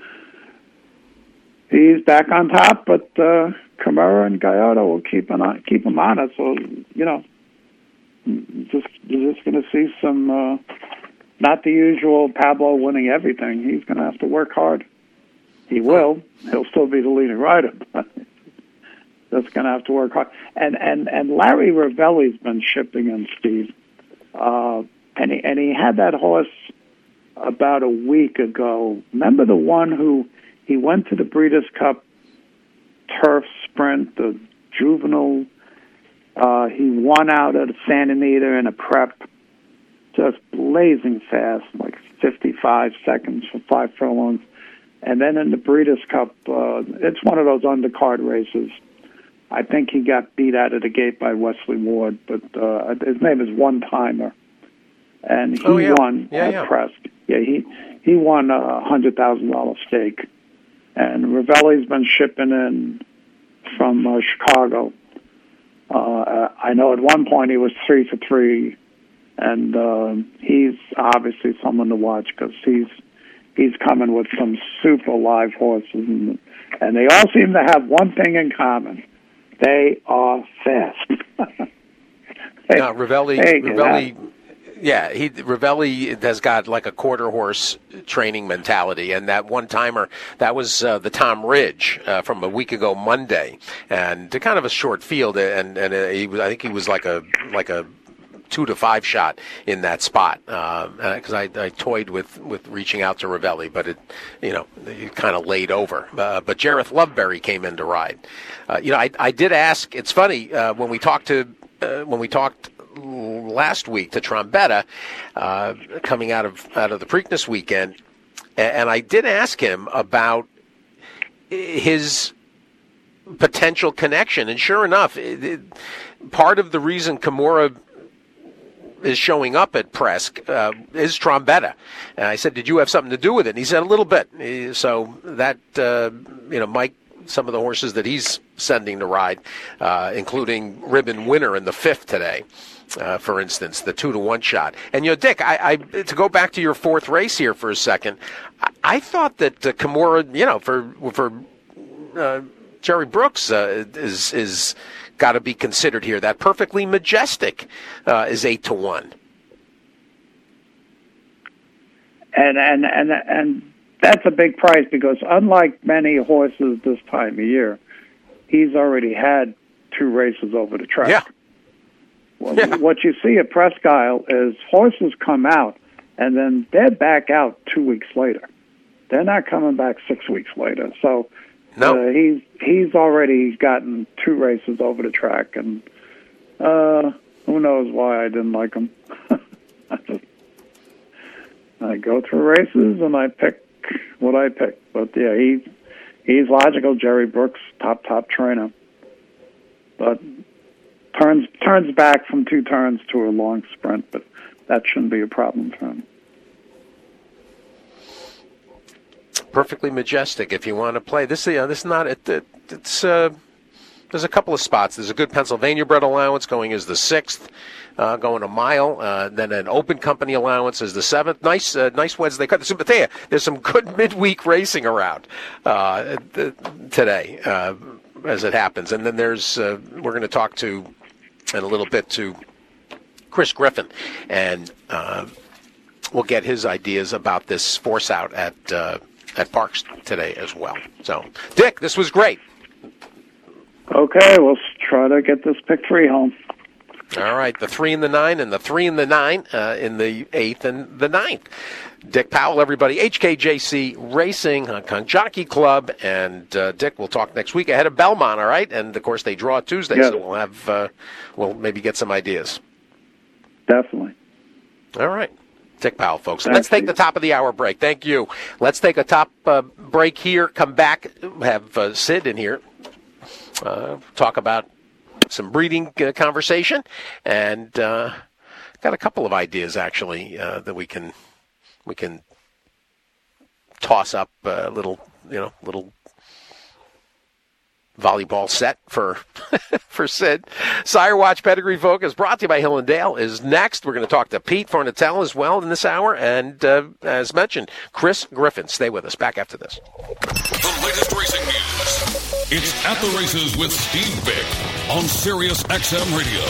he's back on top. But uh, Kimura and Gallardo will keep an eye, keep him on it. So you know. Just you're just going to see some, uh, not the usual Pablo winning everything. He's going to have to work hard. He will. He'll still be the leading rider, but that's going to have to work hard. And and and Larry Ravelli's been shipping him, Steve, uh, and he and he had that horse about a week ago. Remember the one who he went to the Breeders' Cup turf sprint, the juvenile. Uh, he won out at Santa Anita in a prep, just blazing fast, like fifty-five seconds for five furlongs. And then in the Breeders' Cup, uh, it's one of those undercard races. I think he got beat out of the gate by Wesley Ward, but uh, his name is One Timer. and he oh, yeah. won yeah, at yeah. Presque. Yeah, he he won a hundred thousand dollar stake, and Ravelli's been shipping in from uh, Chicago. Uh, I know at one point he was three for three, and uh, he's obviously someone to watch because he's he's coming with some super live horses, and, and they all seem to have one thing in common: they are fast. they, no, Ravelli, they Ravelli, yeah, he Ravelli has got like a quarter horse training mentality, and that one timer that was uh, the Tom Ridge uh, from a week ago Monday, and to kind of a short field, and and uh, he was, I think he was like a like a two to five shot in that spot because uh, I, I toyed with, with reaching out to Ravelli, but it you know it kind of laid over. Uh, but Jareth Loveberry came in to ride. Uh, you know I I did ask. It's funny uh, when we talked to uh, when we talked. last week to Trombetta, uh, coming out of out of the Preakness weekend, and I did ask him about his potential connection, and sure enough, it, it, part of the reason Kimura is showing up at Presque uh, is Trombetta. And I said, "Did you have something to do with it?" And he said, "A little bit." So that uh, you know, Mike. Some of the horses that he's sending to ride, uh, including Ribbon Winner in the fifth today, uh, for instance, the two to one shot. And you know, Dick, I, I to go back to your fourth race here for a second, I, I thought that uh, Kimura, you know, for for uh, Jerry Brooks uh, is is got to be considered here. That Perfectly Majestic uh, is eight to one. And and and and. That's a big price because unlike many horses this time of year, he's already had two races over the track. Yeah. Well, yeah. What you see at Presque Isle is horses come out and then they're back out two weeks later. They're not coming back six weeks later. So no. uh, he's he's already gotten two races over the track, and uh, who knows why I didn't like him. I, just, I go through races and I pick what I picked, but yeah, he he's logical. Jerry Brooks, top top trainer, but turns turns back from two turns to a long sprint, but that shouldn't be a problem for him. Perfectly Majestic. If you want to play this, uh, this is not it. it it's uh, there's a couple of spots. There's a good Pennsylvania bred allowance going as the sixth. Uh, going a mile, uh, then an open company allowance is the seventh. Nice, uh, nice Wednesday cut. But there, there's some good midweek racing around uh, th- today, uh, as it happens. And then there's uh, we're going to talk to in a little bit to Chris Griffin, and uh, we'll get his ideas about this force out at uh, at Parks today as well. So, Dick, this was great. Okay, we'll try to get this pick three home. All right, the three and the nine, and the three and the nine uh, in the eighth and the ninth. Dick Powell, everybody, H K J C Racing, Hong Kong Jockey Club, and uh, Dick, we'll talk next week ahead of Belmont, all right? And, of course, they draw Tuesday, yes. so we'll have, uh, we'll maybe get some ideas. Definitely. All right. Dick Powell, folks. Thank Let's take you. the top of the hour break. Thank you. Let's take a top uh, break here, come back, have uh, Sid in here, uh, talk about some breeding uh, conversation, and uh, got a couple of ideas actually uh, that we can we can toss up a little you know little volleyball set for for Sid. Sire Watch Pedigree Focus, brought to you by Hill and Dale, is next. We're going to talk to Pete Fornatale as well in this hour, and uh, as mentioned, Chris Griffin. Stay with us. Back after this. The latest racing news. It's At the Races with Steve Vick on Sirius X M Radio.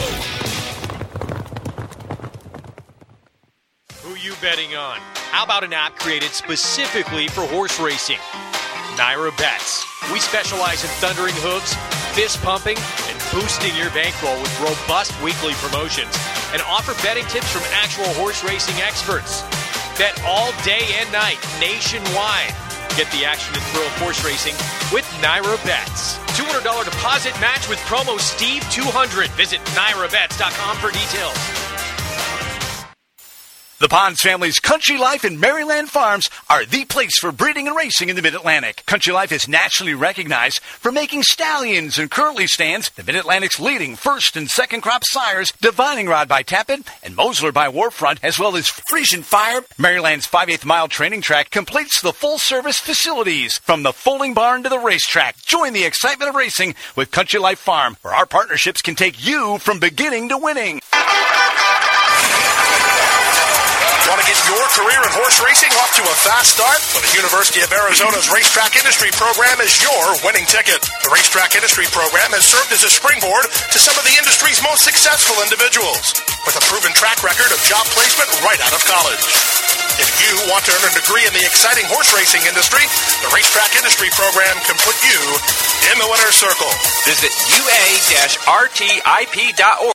Who you betting on? How about an app created specifically for horse racing? Naira Bets. We specialize in thundering hooves, fist pumping, and boosting your bankroll with robust weekly promotions, and offer betting tips from actual horse racing experts. Bet all day and night, nationwide. Get the action and thrill of horse racing with Naira Bets. two hundred dollars deposit match with promo Steve two hundred. Visit naira bets dot com for details. The Ponds family's Country Life and Maryland Farms are the place for breeding and racing in the Mid-Atlantic. Country Life is nationally recognized for making stallions and currently stands the Mid-Atlantic's leading first and second crop sires, Divining Rod by Tappan and Mosler by Warfront, as well as Frisian Fire. Maryland's five eighths mile training track completes the full-service facilities from the folding barn to the racetrack. Join the excitement of racing with Country Life Farm, where our partnerships can take you from beginning to winning. Want to get your career in horse racing off to a fast start? Well, the University of Arizona's Racetrack Industry Program is your winning ticket. The Racetrack Industry Program has served as a springboard to some of the industry's most successful individuals, with a proven track record of job placement right out of college. If you want to earn a degree in the exciting horse racing industry, the Racetrack Industry Program can put you in the winner's circle. Visit U A R T I P dot org.